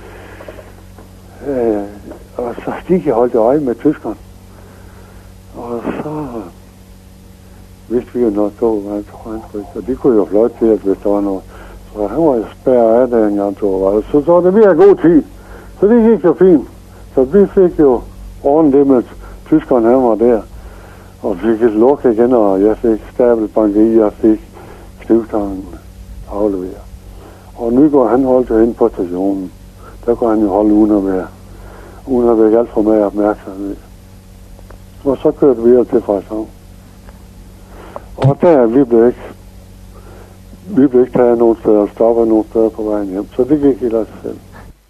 Øh, og så gik jeg holdt øje med tyskerne. Og så vidste vi jo noget tog, hvad han tror, han skulle ikke. Og de kunne jo fløjte til, at hvis der var noget. Så han var jo spærret af det, en gang tog var. Så så det bliver god tid. Så det gik jo fint. Så vi fik jo ordnet det med tyskerne, han var der. Og vi fik et luk igen, og jeg fik stabelbanke i, og fik knivtangen afleveret. Og Nygaard, han holdt jo ind på stationen. Der kunne han jo holde uden at være, uden at være alt for meget opmærksomhed. Og så kørte vi til Frederikshavn. Og der, vi blev ikke, vi blev ikke taget nogen steder og stoppet nogen steder på vejen hjem. Så det gik helt af sig selv.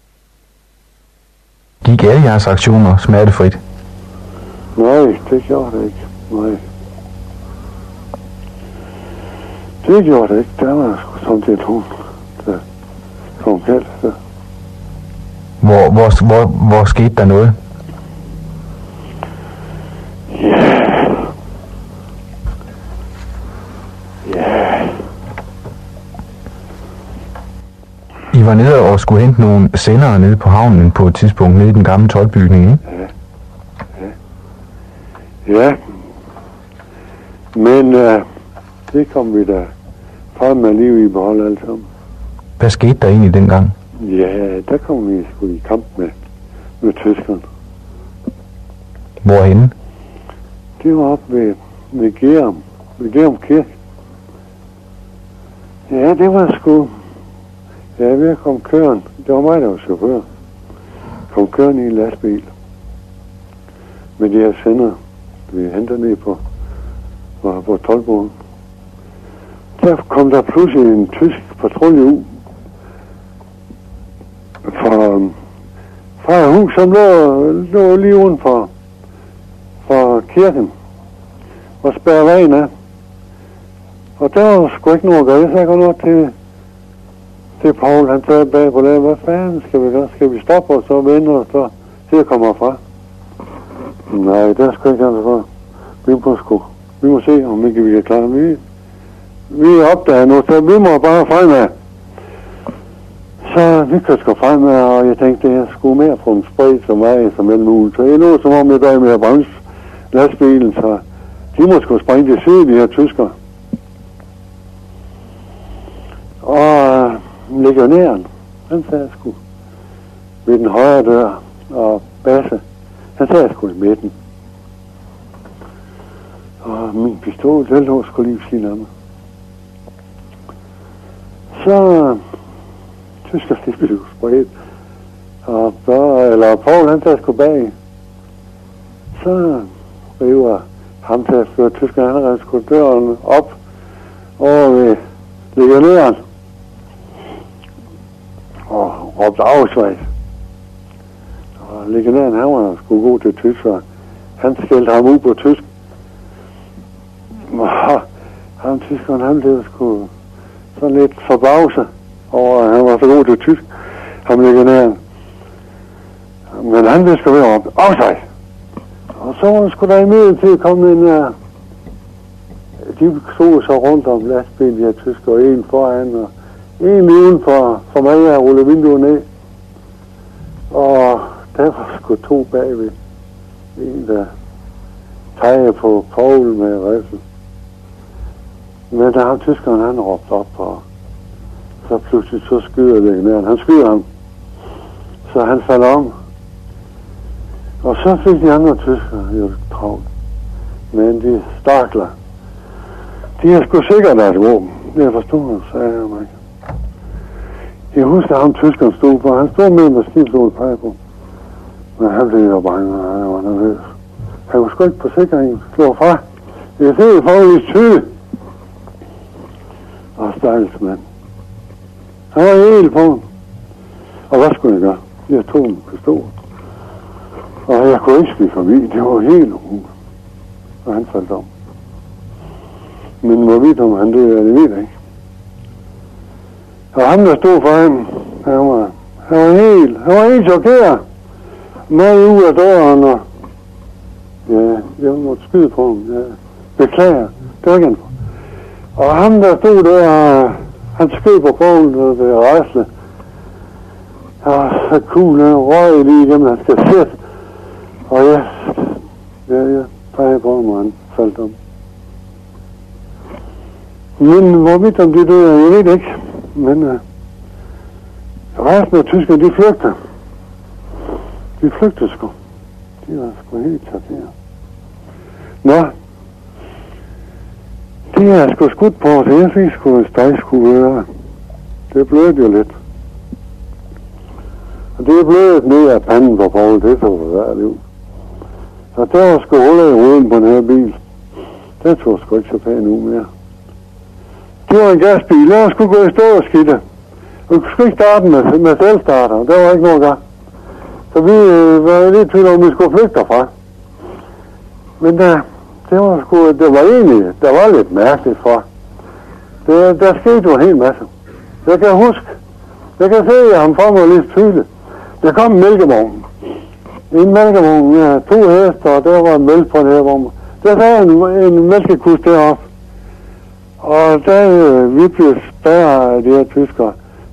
Gik alle jeres aktioner smertefrit? Nej, det gjorde det ikke. Nej. Det gjorde det ikke. Der var sådan set hun, der kom galt. Hvor, hvor, hvor, hvor skete der noget? Ja. Ja. I var nede og skulle hente nogle sendere nede på havnen på et tidspunkt, nede i den gamle toldbygning, ikke? Ja. Ja. Ja. Men øh, det kom vi da frem med liv i behold alle sammen. Hvad skete der egentlig dengang? Ja, der kom vi sgu i kamp med, med tyskerne. Hvorhenne? Det var op ved, ved Gerum, ved Gerum Kirke. Ja, det var sgu... Ja, ved at komme køren. Det var mig, der var chauffør. Kom køren i en lastbil. Med de her sender, vi henter ned på, på, på toldbogen. Der kom der pludselig en tysk patrulje ud. Fra, fra et hus, som lå, lå lige uden for, for kirken. Og spærrede vejen af. Og der var sgu ikke noget at gøre. Jeg sagde godt nok til, til Paul, han sagde bag på det, hvad fanden skal vi gøre? Skal vi stoppe os og vende os så til at komme herfra? Nej, der skal ikke altså for. Vi må sgu. Vi må se, om ikke vi kan klare det. Vi, vi er opdaget nu, så vi må bare fremad. Så vi kørte sgu fremad, og jeg tænkte, det er sgu mere på en spred som mig, som alt muligt. Så jeg nåede som om jeg bag med at bremse lastbilen, så de må sgu springe til syd, de her tyskere. Og legionæren, han sagde sgu ved den højre dør, og Basse, han sagde sgu i midten. Og min pistol, den lå sgu lige ved siden af mig. Så tysker, de blev spredt. Og så, eller Paul, han sagde sgu bag. Så river ham til at føre tysker, han havde sgu døren op over ved legionæren. Og råbte afsvejs. Og legionæren, han var sgu god til tysk, så han skældte ham ud på tysk. Og ham tyskeren, han blev sgu sådan lidt forbavset over, at han var så god til tysk, ham legionæren. Men han blev sgu ved at råbe afsvejs. Og så var sgu der i midten til at komme en uh, de stod så rundt om lastbilen, de her tysker, og en foran, og en lige uden for, for mig, jeg rullede vinduet ned. Og der var sgu to bagved. En, der tegede på Paul med riffel. Men der ham tyskeren, han råbte op, og så pludselig så skyder legionæren. Han skyder ham. Så han falder om. Og så fik de andre tyskere jo travlt. Men de stakler. De har sgu sikkert deres våben. Det jeg forstod, sagde jeg mig. Jeg husker, at ham tyskeren stod på. Han stod med en maskinstol peger på. Men han blev jo bange, og han var nervøs. Han kunne sgu ikke på sikringen slå fra. Jeg ser forholdsvis tydeligt. Og stakkels mand. Han var helt på. Og hvad skulle jeg gøre? Jeg tog en pistol. Og jeg kunne ikke skide forbi. Det var helt umuligt. Og han faldt om. Men hvorvidt om han døde, det ved jeg ikke. Og ham, der stod for ham, han var, han var helt, han var helt chokeret. Meget ud af døren, og ja, jeg måtte skyde på ham. Ja, beklager. Det var ikke han. Og ham, der stod der, han skød på bogen, og det rejste. Og så kuglen røg lige igennem, han skal sætte. Og ja, ja, ja, pegede på ham, og han faldt om. Men hvorvidt om de døde, jeg ved ikke. Men uh, resten af tyskerne, de flygter. De flygter sgu. De var sgu helt chokeret. Nå. De er sgu skudt på, så jeg fik sgu en stegskuøre. Det blødte jo lidt. Og det er blødet ned af panden på Paul, det så forfærdeligt ud. Så der var sgu hullet i ruden på den her bil. Den tog sgu ikke så pæn ud mere. Det var en gasbil, der skulle gå i stå og skidte. Vi kunne sgu ikke starte med, med selvstarter, der var ikke noget gang. Så vi øh, var lidt tvivl om, vi skulle flygte derfra. Men der, det var sgu, det var egentlig, der var lidt mærkeligt for. Det, der skete jo en hel masse. Jeg kan huske, jeg kan se ham for mig lidt tydeligt. Der kom en mælkevogn. En mælkevogn med to hester, og der var en mælk på den her vogn. Der sad en, en mælkekus deroppe. Og da øh, vi blev spærret af de her tyskere,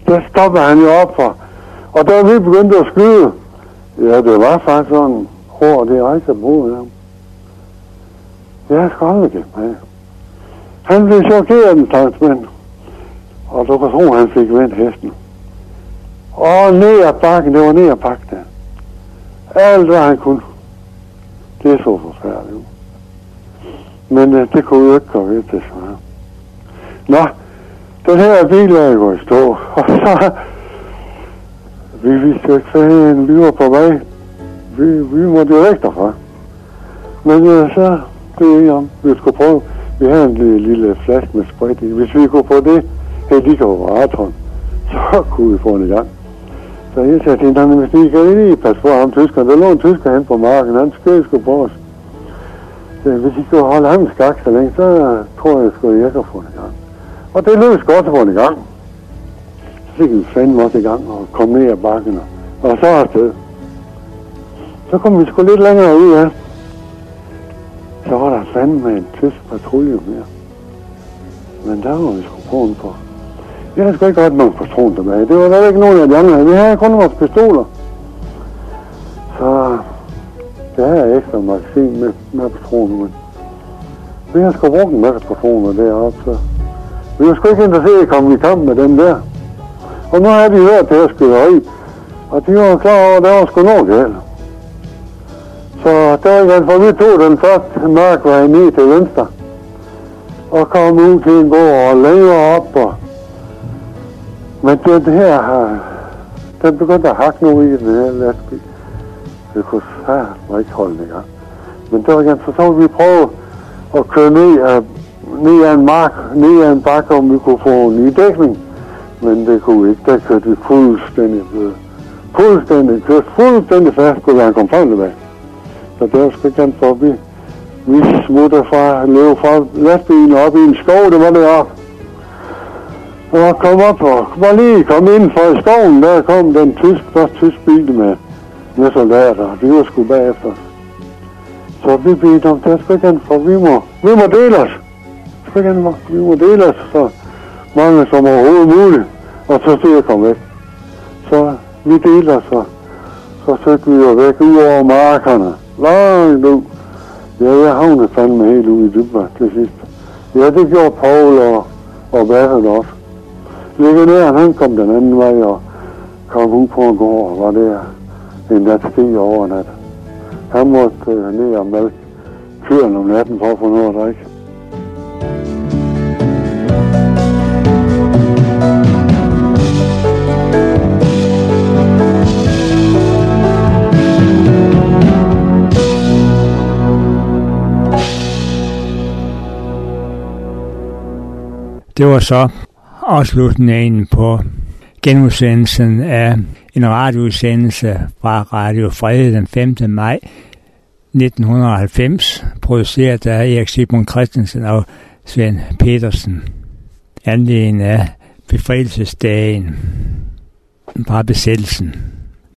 der stoppede han jo op for. Og da vi begyndte at skyde, ja, det var faktisk sådan hårdt, det rejste på ham. Jeg skal aldrig gætte med. Han blev chokeret, den tanksmænd. Og du kan tro, han fik vendt hesten. Og ned ad bakken, det var ned ad bakken der. Alt hvad han kunne. Det er så forfærdeligt. Men uh, det kunne jo ikke gå ved til så. Nå, den her bil er jo i stå. Og så, vi vidste jo ikke fanden, vi var på vej. Vi, vi måtte jo væk derfra. Men uh, så blev vi om, vi skulle prøve. Vi havde en lille, lille flaske med sprit i. Hvis vi kunne få det, helt lige over Arton, så kunne vi få den i gang. Så jeg sagde til hende, hvis vi kan lige passe på ham tyskeren. Der lå en tysker hen på marken, han skød sgu på os. Så hvis I kunne holde ham i skak så længe, så tror jeg, at jeg kan få den i gang. Og det lykkedes godt at få den i gang. Så fik vi fandme også i gang og kom ned ad bakken og så afsted. Så kom vi sgu lidt længere ud af. Så var der fandme en tysk patrulje mere. Men der var vi sgu på en på. Vi havde sgu ikke ret nogen patron tilbage. Det var der ikke nogen af de andre. Vi havde kun vores pistoler. Så det havde jeg ekstra magasin med, med patroner. Men vi havde sgu brugt en masse patroner deroppe. Så vi var sgu ikke interesseret i at komme i kamp med dem der. Og nu havde de hørt det her skyderi. Og de var klar over, at der var sgu noget galt. Så der var igen, for vi tog den første markvej ned til venstre. Og kom ud til en gård og længere op. Og men det, det her har, den begyndte at hakke noget i den her lastbil. Det kunne fandme ikke holde den i gang. Men der var igen, så så vi prøve at køre ned af, ned af en mark, ned af en bakke, om vi kunne få en i dækning. Men det kunne vi ikke. Der kørte vi fuldstændig ved. Fuldstændig, kørte fuldstændig fast, kunne han komme frem tilbage. Så der var sgu ikke for, vi, vi smutter fra, løb fra lastbilen op i en skov, det var deroppe. Og kom op og var lige kom ind fra i skoven, der kom den tysk, første tysk bil med, med soldater, de var sgu bagefter. Så vi blev dem, der skal ikke for vi må, vi må dele os. Skal ikke vi må dele os, så mange som overhovedet muligt, og så se at komme væk. Så vi delte os, og så søgte vi jo væk ud over markerne, langt ud. Ja, jeg havnede fandme helt ude i dybden til sidst. Ja, det gjorde Paul og, og Bassen også. Legionæren, han kom den anden vej og kom ud på en gård, og var der en nat ske over nat. Han måtte øh, ned og mælke køren om natten for at få noget at drikke. Det var så afslutningen på genudsendelsen af en radioudsendelse fra Radio Frede den femte maj nitten halvfems, produceret af Erik Sigmund Christensen og Svend Petersen. Anledningen af befrielsesdagen fra besættelsen.